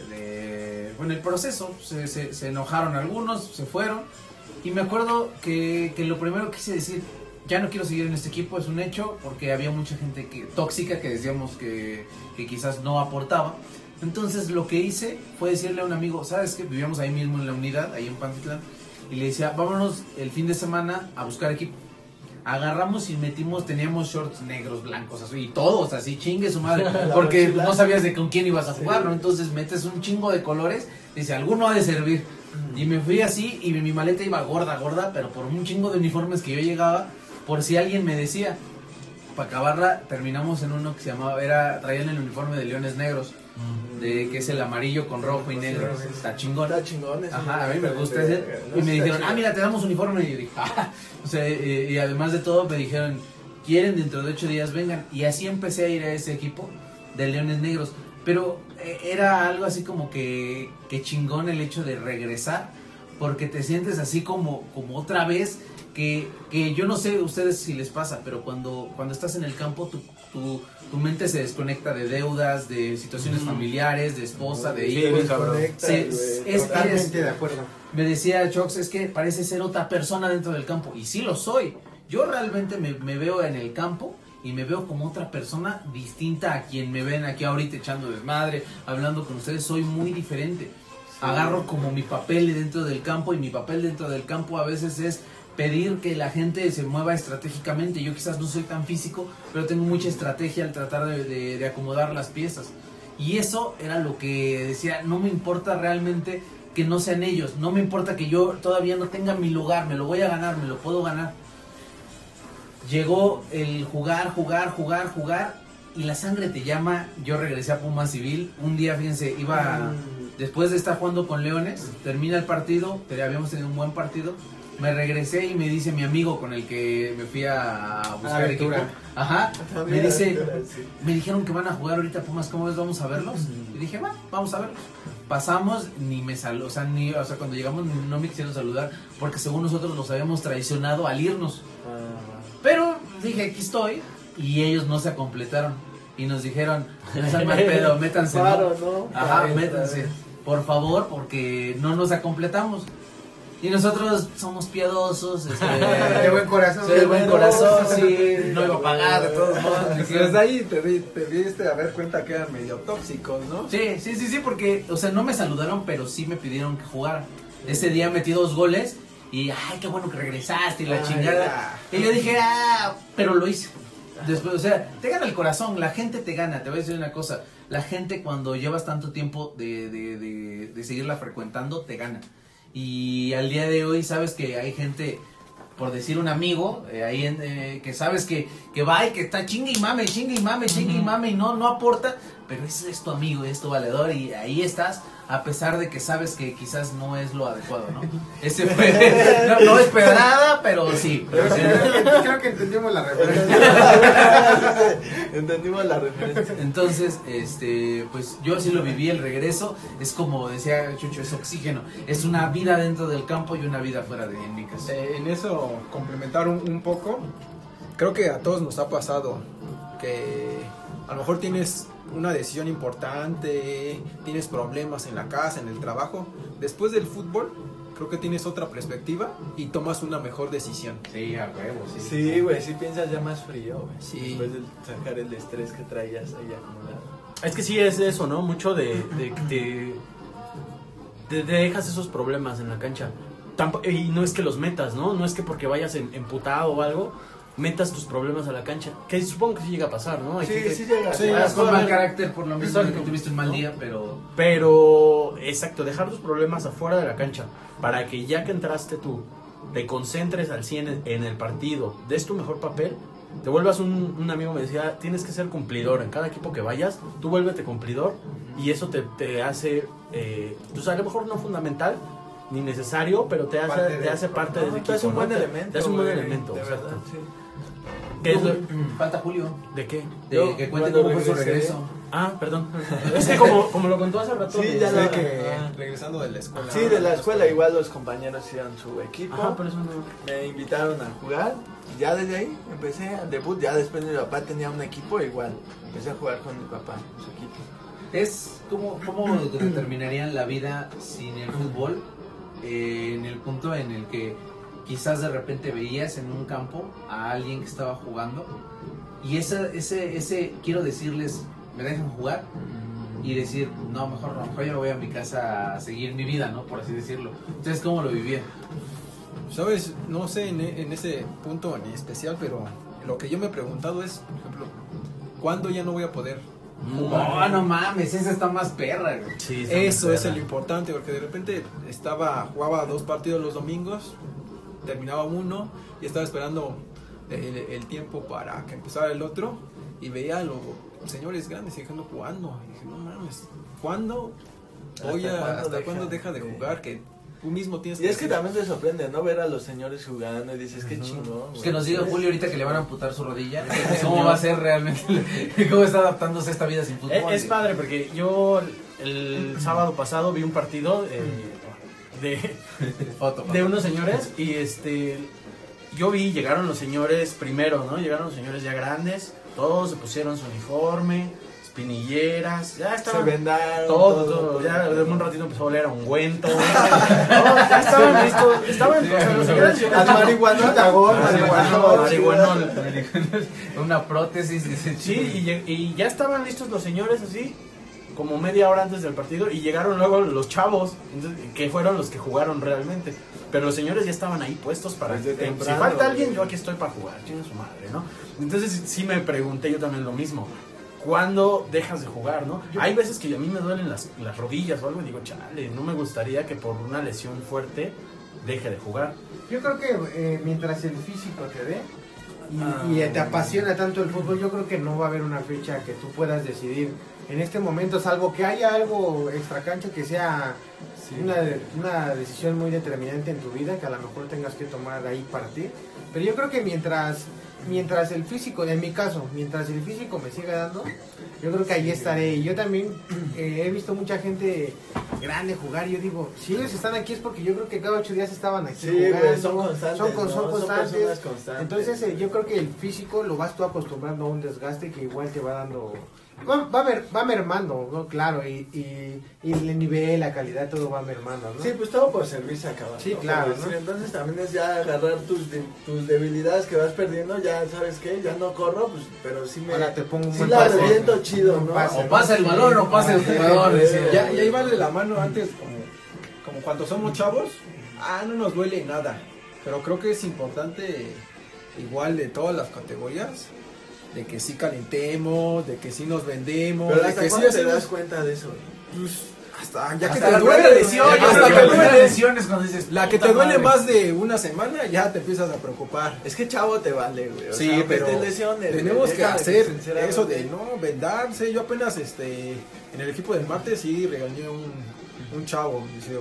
de bueno, el proceso, se, se, se enojaron algunos, se fueron, y me acuerdo que, que lo primero que quise decir, ya no quiero seguir en este equipo, es un hecho, porque había mucha gente que, tóxica que decíamos que, que quizás no aportaba. Entonces lo que hice fue decirle a un amigo, ¿sabes qué? Vivíamos ahí mismo en la unidad, ahí en Pantitlán, y le decía, vámonos el fin de semana a buscar equipo. Agarramos y metimos, teníamos shorts negros, blancos, así, y todos así, chingue su madre, porque mochila. no sabías de con quién ibas a jugar, ¿no? Entonces metes un chingo de colores, dice, alguno ha de servir. Y me fui así, y mi maleta iba gorda, gorda, pero por un chingo de uniformes que yo llegaba, por si alguien me decía. Para acabarla, terminamos en uno que se llamaba, era, traían el uniforme de Leones Negros, de que es el amarillo con rojo y negro, está chingón. Está chingón. ese. Ajá, a mí me gusta ese. No Y me está dijeron, chido. ah, mira, te damos uniforme. Y yo dije, ah. O sea, y, y además de todo, me dijeron, quieren dentro de ocho días, vengan. Y así empecé a ir a ese equipo de Leones Negros. Pero eh, era algo así como que, que chingón el hecho de regresar, porque te sientes así como, como otra vez. Que, que yo no sé ustedes si les pasa, pero cuando, cuando estás en el campo, tu, tu, tu mente se desconecta de deudas, de situaciones familiares, de esposa, de Sí, hijos. bien cabrón. Conecta, Sí, güey. es- Totalmente de acuerdo. Me decía Chox, es que parece ser otra persona dentro del campo. Y sí lo soy. Yo realmente me, me veo en el campo y me veo como otra persona distinta a quien me ven aquí ahorita echando desmadre, hablando con ustedes. Soy muy diferente. Agarro como mi papel dentro del campo, y mi papel dentro del campo a veces es pedir que la gente se mueva estratégicamente. Yo quizás no soy tan físico, pero tengo mucha estrategia al tratar de, de- de acomodar las piezas. Y eso era lo que decía, no me importa realmente que no sean ellos, no me importa que yo todavía no tenga mi lugar, me lo voy a ganar, me lo puedo ganar. Llegó el jugar, jugar, jugar, jugar, y la sangre te llama. Yo regresé a Puma Civil, un día, fíjense, iba, después de estar jugando con Leones, termina el partido, pero habíamos tenido un buen partido, me regresé y me dice mi amigo con el que me fui a buscar equipo, aventura. ajá, Ah, me mira, dice, mira, sí. me dijeron que van a jugar ahorita Pumas, ¿cómo ves? ¿Vamos a verlos? Y dije, va, vamos a verlos. Pasamos, ni me saludó, o sea, ni, o sea, cuando llegamos no me quisieron saludar, porque según nosotros los habíamos traicionado al irnos. Pero dije, aquí estoy, y ellos no se completaron. Y nos dijeron, no sean mal pedo, métanse, ¿no? Paro, ¿no? Ajá, Ahí está, métanse, por favor, porque no nos completamos. Y nosotros somos piadosos, este, De buen corazón. soy de buen corazón, sí, no iba a pagar, de todos modos. me Desde dijeron, ahí te, di- te diste a dar cuenta que eran medio tóxicos, ¿no? Sí, sí, sí, sí, porque, o sea, no me saludaron, pero sí me pidieron que jugara. Ese día metí dos goles y, ay, qué bueno que regresaste y la Ay, chingada. ya. Y yo dije, ah, pero lo hice. Después, o sea, te gana el corazón, la gente te gana. Te voy a decir una cosa, la gente cuando llevas tanto tiempo de, de, de, de seguirla frecuentando, te gana. Y al día de hoy sabes que hay gente, por decir un amigo, eh, ahí en, eh, que sabes que, que va y que está chingue y mame, chingue y mame, chingue y mame y no, no aporta, pero ese es tu amigo, es tu valedor y ahí estás, a pesar de que sabes que quizás no es lo adecuado, ¿no? Ese fue, no, no es pedrada, pero sí. Pero sí, creo, que, creo que entendimos la referencia. Entendimos la referencia. Entonces, este, pues yo así lo viví, el regreso es como decía Chucho, es oxígeno, es una vida dentro del campo y una vida fuera de en mi casa. Eh, en eso complementar un, un poco, creo que a todos nos ha pasado que a lo mejor tienes una decisión importante, tienes problemas en la casa, en el trabajo. Después del fútbol, creo que tienes otra perspectiva y tomas una mejor decisión. Sí, a huevo, sí. Sí, güey, sí piensas ya más frío, güey. Sí. Después de sacar el estrés que traías ahí acumulado. Es que sí es eso, ¿no? Mucho de, de que te, te, te dejas esos problemas en la cancha. Tampo- y no es que los metas, ¿no? No es que porque vayas en- emputado o algo, metas tus problemas a la cancha. Que supongo que sí llega a pasar, ¿no? Hay Sí, gente- sí llega. Sí, Vas con puede mal haber- carácter por lo mismo de que Exacto. tuviste un mal ¿No? día, pero... Pero, exacto, dejar tus problemas afuera de la cancha para que ya que entraste tú, te concentres al cien en, en el partido, des tu mejor papel, te vuelvas un, un amigo me decía, tienes que ser cumplidor en cada equipo que vayas, tú vuélvete cumplidor y eso te, te hace, eh, pues a lo mejor no fundamental ni necesario, pero te hace Parte parte, de- te hace parte No, del te equipo. hace un ¿no? buen Te- elemento. Te hace un buen güey, elemento, de exacto. verdad, sí. ¿Qué es lo- Falta Julio, ¿De qué? de Yo, que cuente cuando cómo fue su regresé- regreso. Ah, perdón. Es que como, como lo contó hace rato. Sí, de- ya Sé la- que ah. regresando de la escuela. Sí, de la escuela igual los compañeros hicieron su equipo. Ajá, pero eso no. Me invitaron a jugar. Ya desde ahí empecé al debut. Ya después mi papá tenía un equipo igual. Empecé a jugar con mi papá, su equipo. Es como cómo determinarían la vida sin el fútbol, eh, en el punto en el que quizás de repente veías en un campo a alguien que estaba jugando y ese ese ese quiero decirles, me dejan jugar y decir, no, mejor no, mejor yo me voy a mi casa a seguir mi vida, ¿no? Por así decirlo. Entonces, ¿cómo lo vivían? Sabes, no sé en, en ese punto en especial, pero lo que yo me he preguntado es, por ejemplo, ¿cuándo ya no voy a poder jugar? No, no mames, esa está más perra, güey. Sí, está Eso muy es perra. lo importante, porque de repente estaba jugaba dos partidos los domingos, terminaba uno y estaba esperando el, el tiempo para que empezara el otro y veía a los señores grandes dejando jugando y dije, no mames, ¿cuándo voy ¿Hasta a cuándo hasta deja cuándo deja de de- jugar? Que tú mismo tienes Y es que decir, también te sorprende, ¿no? Ver a los señores jugando y dices, qué chingón. Pues güey. que nos diga Julio ahorita que le van a amputar su rodilla, ¿cómo va a ser realmente? ¿Cómo está adaptándose a esta vida sin fútbol? Es, es padre porque yo el sábado pasado vi un partido eh, de, Foto, de unos señores y este yo vi, llegaron los señores primero, ¿no? Llegaron los señores ya grandes, todos se pusieron su uniforme, espinilleras, ya Se estaban vendaron. todo, todo, ya de un ratito empezó a oler a ungüento, no, ya estaban listos, estaban, o sea, los señores Al marihuanón, tagón, marihuanón. marihuanón, una prótesis. dice, sí, y, lleg- y ya estaban listos los señores así, como media hora antes del partido, y llegaron luego los chavos, entonces, que fueron los que jugaron realmente. Pero los señores ya estaban ahí puestos para... Desde eh, temprano, si falta alguien, güey. yo aquí estoy para jugar, chinga su madre, ¿no? Entonces sí me pregunté yo también lo mismo. ¿Cuándo dejas de jugar, no? Hay veces que a mí me duelen las, las rodillas o algo y digo, chale, no me gustaría que por una lesión fuerte deje de jugar. Yo creo que eh, mientras el físico te dé y, Ah. y te apasiona tanto el fútbol, yo creo que no va a haber una fecha que tú puedas decidir en este momento, salvo que haya algo extracancha que sea una, una decisión muy determinante en tu vida, que a lo mejor tengas que tomar ahí partir. Pero yo creo que mientras mientras el físico, en mi caso, mientras el físico me siga dando, yo creo que ahí estaré. Y yo también eh, he visto mucha gente grande jugar y yo digo, si ellos están aquí es porque yo creo que cada ocho días estaban aquí Sí, jugando. güey, son constantes. Son, con- ¿no? son constantes. personas constantes. Entonces eh, yo creo que el físico lo vas tú acostumbrando a un desgaste que igual te va dando, va, va, mer- va mermando, ¿no? Claro, y, y, y el nivel, la calidad, todo va mermando, ¿no? Sí, pues todo por servirse a acabar. Sí, ¿no? claro, Por decir, ¿no? Entonces también es ya agarrar tus, de- tus debilidades que vas perdiendo, ya sabes qué, ya no corro, pues, pero sí me... Ahora te pongo un sí buen la pase. reviento chido, Un ¿no? pase. O pasa el balón o pasa el jugador. decía. ya, ya iba de la mano antes como, como cuando somos chavos, ah, no nos duele nada, pero creo que es importante igual de todas las categorías, de que sí calentemos, de que sí nos vendemos, Pero de hasta que sí cuándo te hacemos, das cuenta de eso. pues, hasta ya que Hasta te la duele, primera lesión, ya yo hasta creo que que la duele. primera lesión es cuando dices, La que puta te duele madre. más de una semana, ya te empiezas a preocupar. Es que chavo te vale, güey. O Sí, sea, aunque pero te lesiones, tenemos güey, que deja hacer sinceramente- eso de no vendarse. Yo apenas este en el equipo del martes sí regañé un, un chavo. Dice,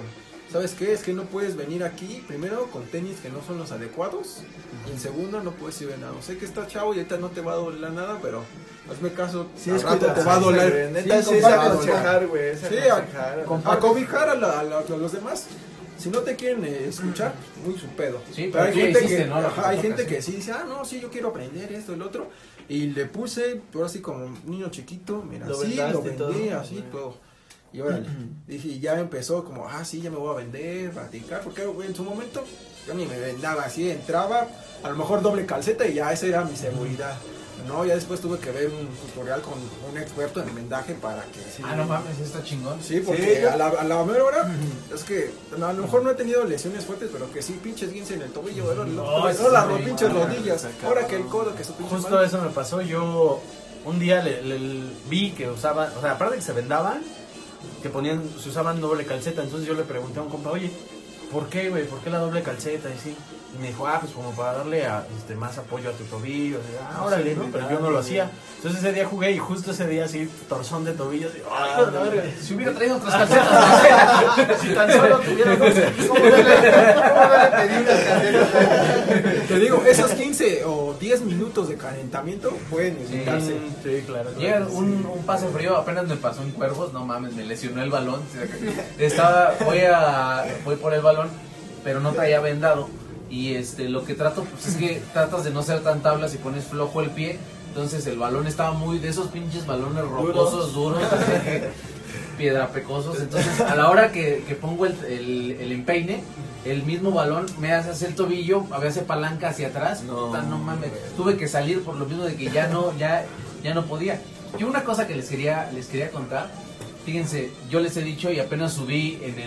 ¿sabes qué? Es que no puedes venir aquí, primero, con tenis que no son los adecuados, y en segundo, no puedes ir venado. Sé que estás chavo y ahorita no te va a doler nada, pero hazme caso, Sí, al es rato cuidado, te va a sí, doler. güey, neta, Sí, sí es compadre, aconsejar, güey, es Sí, aconsejar. a, a cobijar a, la- a la- a los demás. Si no te quieren eh, escuchar, muy su pedo. Sí, pero pero hay tú ya gente, hiciste, que, ¿no? Lo ajá, que te hay toca gente hacer. que sí dice, ah, no, sí, yo quiero aprender esto, el otro. Y le puse, pero así como un niño chiquito, mira, Lo sí, lo vendaste y todo, vendí, así, güey. todo. Y órale, dije, y ya empezó como, ah, sí, ya me voy a vender, practicar, porque güey, en su momento yo ni me vendaba así, entraba, a lo mejor doble calceta y ya esa era mi seguridad. No, ya después tuve que ver un tutorial con un experto en vendaje para que sí. Ah, no mames, está chingón. Sí, porque Sí, yo- a, la, a la mera hora, es que a lo mejor no he tenido lesiones fuertes, pero que sí, pinches guince en el tobillo, ahora No, no, eso las sí, ro- pinches no, rodillas, ahora que el codo, que su pinche Justo mano. eso me pasó. Yo un día le, le- vi que usaban, o sea, aparte de que se vendaban, que ponían, se usaban doble calceta. Entonces yo le pregunté a un compa, oye, ¿por qué, güey? ¿Por qué la doble calceta? Y sí. Y me dijo, ah, pues como para darle a, este, más apoyo a tu tobillo. Y, ah, órale, ¿no? Pero yo no lo hacía. Entonces ese día jugué y justo ese día así, torzón de tobillos. Y, ay, Ah, la verga. Si hubiera traído otras calcetas. Si tan solo tuviera dos. ¿Cómo no le, cómo no le pedí unas calcetas? Te digo, esos quince o diez minutos de calentamiento pueden necesitarse. Sí, claro. Llega un, un pase frío, apenas me pasó en Cuervos, no mames, me lesionó el balón. Estaba, voy a, voy por el balón, pero no traía vendado. Y este, lo que trato, pues es que tratas de no ser tan tablas y pones flojo el pie. Entonces el balón estaba muy de esos pinches balones rocosos, duros, así que piedrapecosos. Entonces a la hora que, que pongo el, el, el empeine, el mismo balón me hace hacer el tobillo, a veces palanca hacia atrás. No. Puta, no mames, tuve que salir por lo mismo de que ya no, ya, ya no podía. Y una cosa que les quería, les quería contar, fíjense, yo les he dicho y apenas subí en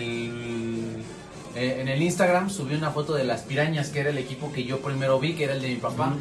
el eh, en el Instagram, subí una foto de las Pirañas, que era el equipo que yo primero vi, que era el de mi papá.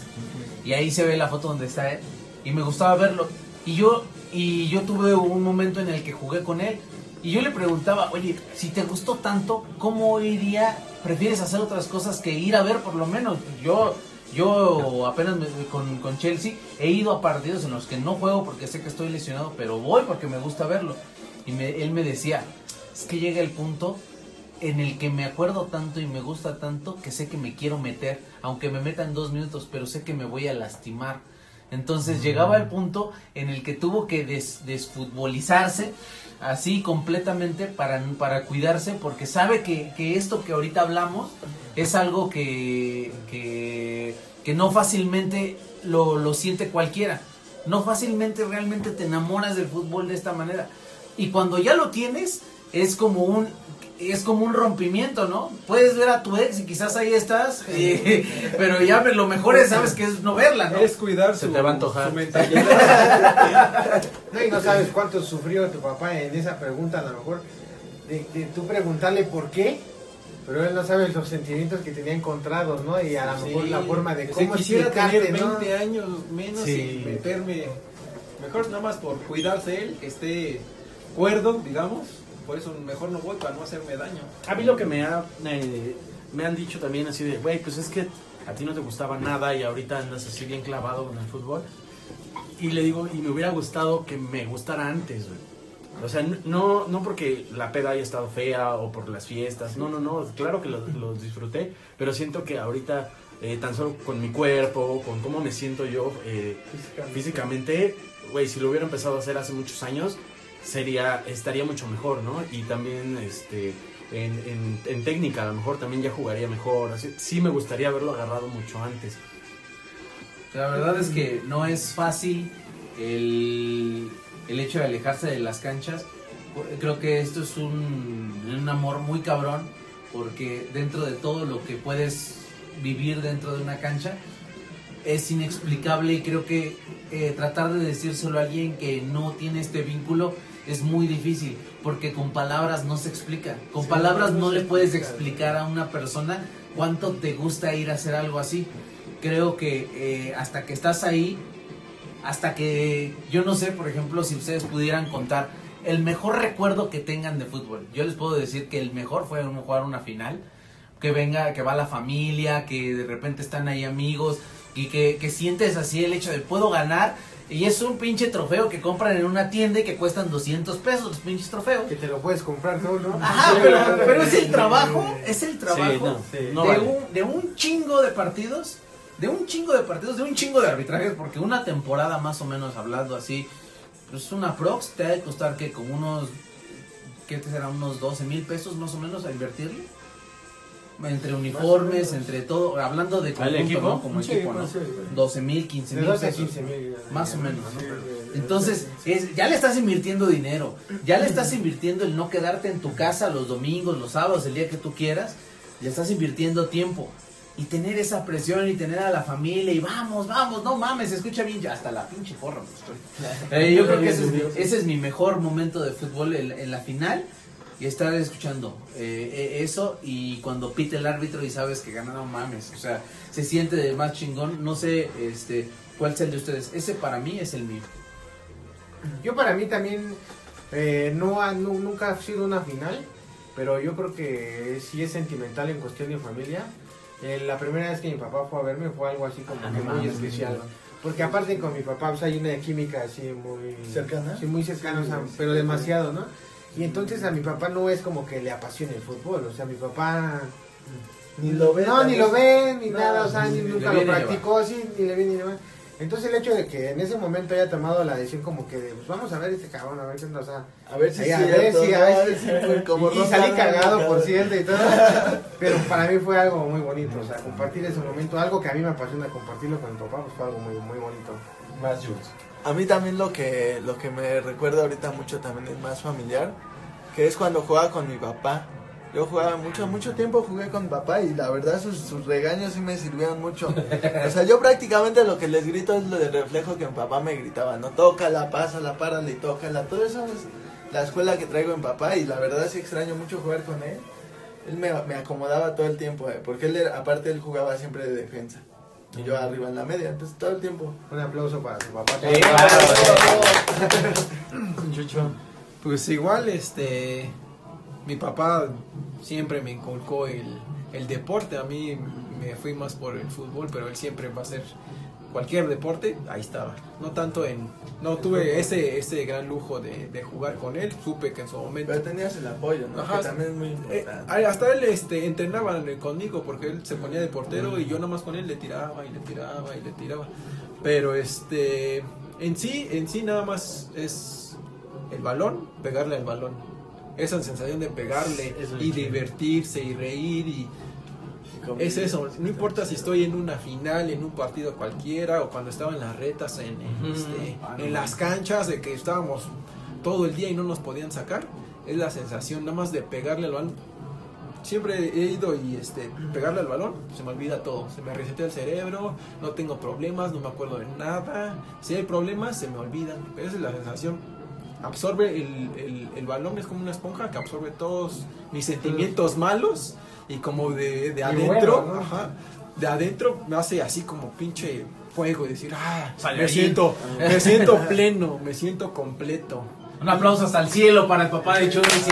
Y ahí se ve la foto donde está él. Y me gustaba verlo. Y yo, y yo tuve un momento en el que jugué con él. Y yo le preguntaba, oye, si te gustó tanto, ¿cómo hoy día prefieres hacer otras cosas que ir a ver por lo menos? Yo, yo apenas me- con, con Chelsea he ido a partidos en los que no juego porque sé que estoy lesionado, pero voy porque me gusta verlo. Y me- él me decía, es que llega el punto en el que me acuerdo tanto y me gusta tanto que sé que me quiero meter, aunque me meta en dos minutos, pero sé que me voy a lastimar. Entonces llegaba el punto en el que tuvo que des, desfutbolizarse así completamente para, para cuidarse, porque sabe que, que esto que ahorita hablamos es algo que, que, que no fácilmente lo, lo siente cualquiera. No fácilmente realmente te enamoras del fútbol de esta manera. Y cuando ya lo tienes, es como un es como un rompimiento, ¿no? Puedes ver a tu ex y quizás ahí estás, y- pero ya lo mejor es, sabes que es no verla, ¿no? Es cuidar Se su, te va a antojar. su mentalidad. No, y no sabes cuánto sufrió tu papá en esa pregunta, a lo mejor, de, de tú preguntarle por qué, pero él no sabe los sentimientos que tenía encontrados, ¿no? Y a lo mejor la forma de Se cómo quisiera explicarte, tener ¿no? veinte años menos Sí. y meterme, mejor nada más por cuidarse él, que esté cuerdo, digamos. Por eso mejor no voy para no hacerme daño. A mí lo que me ha eh, me han dicho también así de, güey, pues es que a ti no te gustaba nada y ahorita andas así bien clavado con el fútbol. Y le digo, y me hubiera gustado que me gustara antes, güey. O sea, no, no porque la peda haya estado fea o por las fiestas, no, no, no, claro que los, los disfruté, pero siento que ahorita, eh, tan solo con mi cuerpo, con cómo me siento yo eh, físicamente, güey, si lo hubiera empezado a hacer hace muchos años, sería, estaría mucho mejor, ¿no? Y también, este, en, en, en técnica a lo mejor también ya jugaría mejor, así, sí me gustaría haberlo agarrado mucho antes. La verdad es que no es fácil el, el hecho de alejarse de las canchas. Creo que esto es un, un amor muy cabrón, porque dentro de todo lo que puedes vivir dentro de una cancha es inexplicable, y creo que eh, tratar de decírselo a alguien que no tiene este vínculo es muy difícil, porque con palabras no se explica. Con Sí, palabras no no se le puedes explica. explicar a una persona cuánto te gusta ir a hacer algo así. Creo que eh, hasta que estás ahí, hasta que, yo no sé, por ejemplo, si ustedes pudieran contar el mejor recuerdo que tengan de fútbol. Yo les puedo decir que el mejor fue jugar una final, que venga, que va la familia, que de repente están ahí amigos, y que, que sientes así el hecho de puedo ganar, Y es un pinche trofeo que compran en una tienda y que cuestan doscientos pesos los pinches trofeos. Que te lo puedes comprar tú, ¿no? Ajá, pero, pero es el trabajo, es el trabajo Sí, no, sí, no de, vale. un, de un chingo de partidos, de un chingo de partidos, de un chingo de arbitrajes, porque una temporada más o menos hablando así, pues una prox te ha de costar que como unos, ¿qué te será? Unos doce mil pesos más o menos a invertirle. Entre uniformes, entre todo, hablando de conjunto, equipo? ¿no? Como Sí, equipo, pues, ¿no? sí, güey. doce mil, quince De mil doce a pesos. quince mil. Más o menos, ¿no? Sí, güey. Entonces, es, ya le estás invirtiendo dinero, ya le estás invirtiendo el no quedarte en tu casa los domingos, los sábados, el día que tú quieras, le estás invirtiendo tiempo. Y tener esa presión y tener a la familia y vamos, vamos, no mames, se escucha bien, ya hasta la pinche porra me estoy. Eh, yo creo que ese es, mi, ese es mi mejor momento de fútbol en, en la final. Y estar escuchando eh, eso y cuando pite el árbitro y sabes que gana, no mames, o sea, se siente de más chingón. No sé este cuál es el de ustedes, ese para mí es el mío. Yo para mí también eh, no, ha, no nunca ha sido una final, pero yo creo que sí es sentimental en cuestión de familia. Eh, la primera vez que mi papá fue a verme fue algo así como Ah, que no muy mames, especial. no. Porque aparte con mi papá pues, hay una química así muy ¿Cercana? Sí, muy cercana, o sea, pero demasiado, ¿no? Y entonces a mi papá no es como que le apasione el fútbol, o sea, mi papá Ni lo ve. no, ni lo ve, ni No, nada, o sea, ni ni nunca le lo viene ni le practicó, sí, ni le viene ni le va. Entonces el hecho de que en ese momento haya tomado la decisión como que de, pues vamos a ver este cabrón, a ver qué onda, o sea, A ver si ahí, a sí, ver si, a ver si, fue como y, y Ronaldo, salí cagado, por cagado. cierto, y todo, pero para mí fue algo muy bonito, o sea, compartir ese momento, algo que a mí me apasiona compartirlo con mi papá, pues fue algo muy, muy bonito. Más Jules. A mí también lo que lo que me recuerda ahorita mucho también es más familiar, que es cuando jugaba con mi papá. Yo jugaba mucho, mucho tiempo jugué con mi papá y la verdad sus, sus regaños sí me sirvieron mucho. O sea, yo prácticamente lo que les grito es lo del reflejo que mi papá me gritaba, no, tócala, pásala, párala y tócala. Todo eso es la escuela que traigo en papá y la verdad sí extraño mucho jugar con él. Él me, me acomodaba todo el tiempo, eh, porque él era- aparte él jugaba siempre de defensa. Y yo arriba en la media, entonces todo el tiempo. Un aplauso para su papá. Sí, Chucho. Pues igual, este, mi papá siempre me inculcó el, el deporte. A mí me fui más por el fútbol, pero él siempre va a ser cualquier deporte, ahí estaba. No tanto en, no tuve ese ese gran lujo de, de jugar con él. Supe que en su momento. Pero tenías el apoyo, ¿no? Ajá. Que también es muy Eh, importante. hasta él este, entrenaba conmigo porque él se ponía de portero y yo nada más con él le tiraba y le tiraba y le tiraba. Pero este, en sí, en sí nada más es el balón, pegarle al balón. Esa sensación de pegarle Eso es y chido. divertirse y reír y es eso. No importa si estoy en una final, en un partido cualquiera o cuando estaba en las retas, en, en, Ujú. este, Ah, no en las canchas de que estábamos todo el día y no nos podían sacar. Es la sensación nada más de pegarle al balón. Siempre he ido y este pegarle al balón, se me olvida todo, se me resetea el cerebro, no tengo problemas, no me acuerdo de nada. Si hay problemas, se me olvidan. Pero esa es la sensación. Absorbe el, el, el balón, es como una esponja que absorbe todos mis sentimientos malos y como de, de adentro, bueno, ¿no? ajá, de adentro me hace así como pinche fuego y decir, ah, me Bailarín. siento, me siento pleno, me siento completo. Un aplauso hasta el cielo para el papá de Chuy. Sí,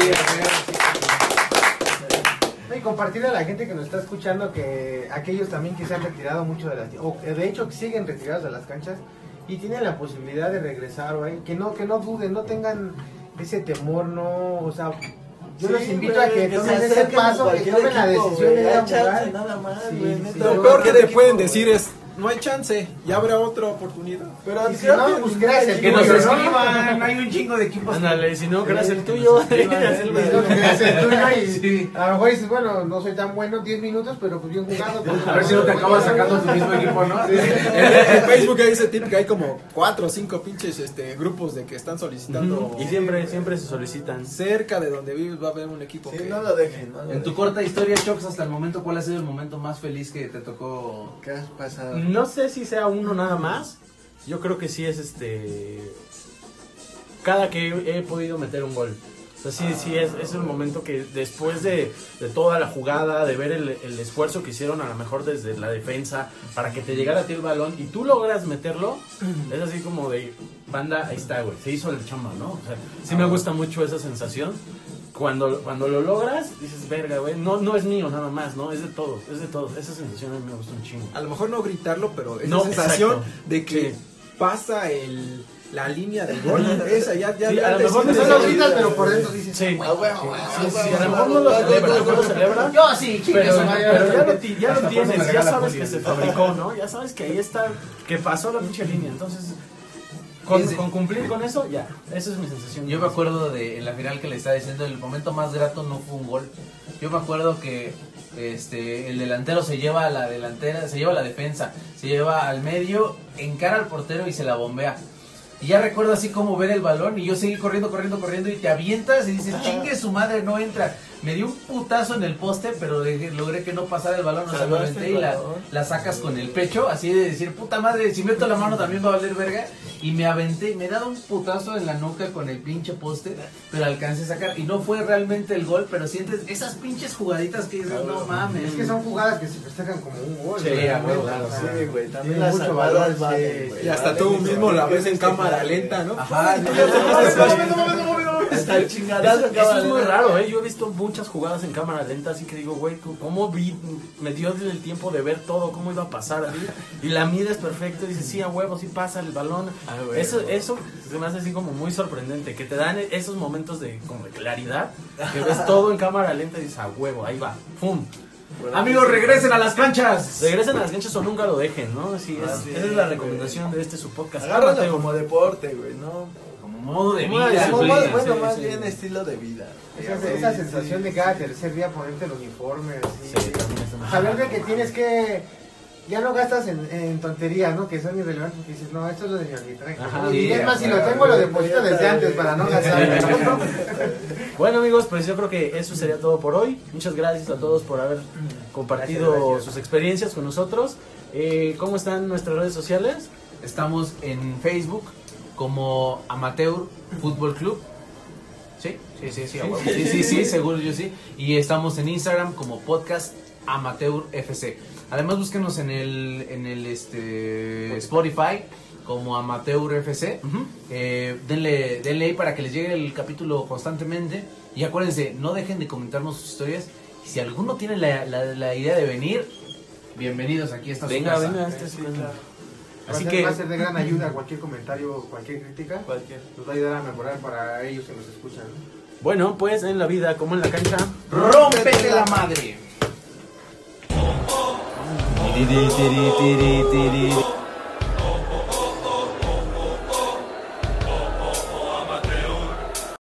Y compartirle a la gente que nos está escuchando que aquellos también que se han retirado mucho de las o que de hecho que siguen retirados de las canchas y tienen la posibilidad de regresar, güey, que no que no duden, no tengan ese temor, no, o sea, yo Sí, los invito güey, a que se tomen ese acerquen a paso, que cualquier tomen la equipo, decisión güey, de ir hay a jugar. chance, nada más, Sí, güey, sí, neta, sí. Lo güey, peor que cualquier te pueden equipo, decir güey. es, no hay chance, ya habrá otra oportunidad. Pero Y si creo no, que pues ni creas siquiera el Que nos tuyo, ¿no? escriban, hay un chingo de equipos. Ándale, si no, creas el Que tuyo. nos escriban, Haz el Y tuyo. lo que hace el tuyo y Sí. a lo mejor dices, bueno, no soy tan bueno, diez minutos, pero pues bien jugado. pues, A ver si no te acabas sacando tu mismo equipo, ¿no? En, en Facebook hay ese tip que hay como cuatro o cinco pinches este, grupos de que están solicitando. Y siempre, siempre se solicitan. cerca de donde vives va a haber un equipo Sí, que... no lo dejen, no lo En tu dejen. corta historia, Chox, hasta el momento, ¿cuál ha sido el momento más feliz que te tocó? ¿Qué has pasado? No sé si sea uno nada más. Yo creo que sí es este. Cada que he podido meter un gol. O sea, sí, sí es, es el momento que después de, de toda la jugada, de ver el, el esfuerzo que hicieron a lo mejor desde la defensa para que te llegara a ti el balón y tú logras meterlo, es así como de banda, ahí está, güey, se hizo el chamba, ¿no? O sea, sí me gusta mucho esa sensación. Cuando, cuando lo logras, dices, verga, güey, no, no es mío nada más, ¿no? Es de todos, es de todos. Esa sensación a mí me gusta un chingo. A lo mejor no gritarlo, pero esa No, sensación exacto. de que Sí. pasa el la línea del gol, esa ya, ya, Sí, ya a lo te mejor sientes- No lo gritas, pero por dentro dices. Sí, Ah, bueno, sí, bueno, sí, sí, bueno, a lo mejor no lo bueno, celebra, bueno, no lo celebra, Yo sí, pero, chingue su pero madre. ya lo, ti- ya lo Hasta por eso tienes, me ya regala sabes Poli. que se fabricó, ¿no? Ya sabes que ahí está, que pasó la pinche línea, entonces con, Ese- con cumplir con eso, ya, esa es mi sensación. Yo me acuerdo de en la final que le estaba diciendo, el momento más grato no fue un gol. Yo me acuerdo que este el delantero se lleva a la delantera, se lleva a la defensa, se lleva al medio, encara al portero y se la bombea. Y ya recuerdo así como ver el balón y yo seguí corriendo, corriendo, corriendo y te avientas y dices, chingue su madre, no entra. Me dio un putazo en el poste, pero de- logré que no pasara el balón, o sea, me Salvaste aventé el y la, balón. la sacas con el pecho, así de decir, puta madre, si meto la mano también va a valer verga. Y me aventé, me he dado un putazo en la nuca con el pinche poste, pero alcancé a sacar. Y no fue realmente el gol, pero sientes esas pinches jugaditas que dices, no mames. Es que son jugadas que se festejan como un gol. Sí, ¿no? a huevo, claro, Ajá. Sí, güey, también Tiene las mucho salvadas valor, valen, sí. güey. Y hasta Valen tú mucho. mismo la Hay que ves en festejar, cámara güey. lenta, ¿no? Ajá, No, no, no, no, no. Hasta el chingadazo Eso, eso acaba es de muy dar. raro, ¿eh? Yo he visto muchas jugadas en cámara lenta, así que digo, güey, ¿cómo vi? Me dio el tiempo de ver todo, cómo iba a pasar así. Y la mides perfecto, y dices, sí, a huevo, sí pasa el balón. Ah, güey, eso, güey. eso se me hace así como muy sorprendente, que te dan esos momentos de, como de claridad, que ves todo en cámara lenta y dices, a huevo, ahí va, ¡pum! amigos, regresen a las canchas. Regresen a las canchas o nunca lo dejen, ¿no? Así es, Así esa es es, la güey. recomendación de este su podcast. Agárralo Mateo. como deporte, güey, ¿no? Como modo de Como vida. una Como güey. más- sí, bueno, sí, más sí. bien estilo de vida. Esa, Sí, esa sí, sensación sí. de cada tercer día ponerte el uniforme, así. Sí, también está muy Saber de que tienes que. Ya no gastas en, en tonterías, ¿no? Que son irrelevantes porque dices, no, esto es lo de mi arbitraje. Ajá, y sí, es más, si lo ajá, tengo, lo güey, deposito neta, desde antes güey. para no gastar. ¿no? Bueno amigos, pues yo creo que eso sería todo por hoy. Muchas gracias a todos por haber compartido Gracias, gracias. sus experiencias con nosotros. Eh, ¿Cómo están nuestras redes sociales? Estamos en Facebook como Amateur Fútbol Club. Sí, sí, sí, sí, a huevo. sí, sí, sí, seguro yo sí. Y estamos en Instagram como Podcast Amateur F C. Además búsquenos en el en el este Spotify como Amateur F C. Ujú. Eh, denle, denle ahí para que les llegue el capítulo constantemente. Y acuérdense, no dejen de comentarnos sus historias. Y si alguno tiene la, la, la idea de venir, bienvenidos aquí a esta su Venga, casa. venga, este es Sí, un- claro. Así Va a ser- que va a ser de gran ayuda cualquier comentario, cualquier crítica. Cualquier. Nos va a ayudar a mejorar para ellos que nos escuchan. ¿no? bueno, pues en la vida como en la cancha. ¡Rómpete la madre! Tiri, tiri, tiri, tiri.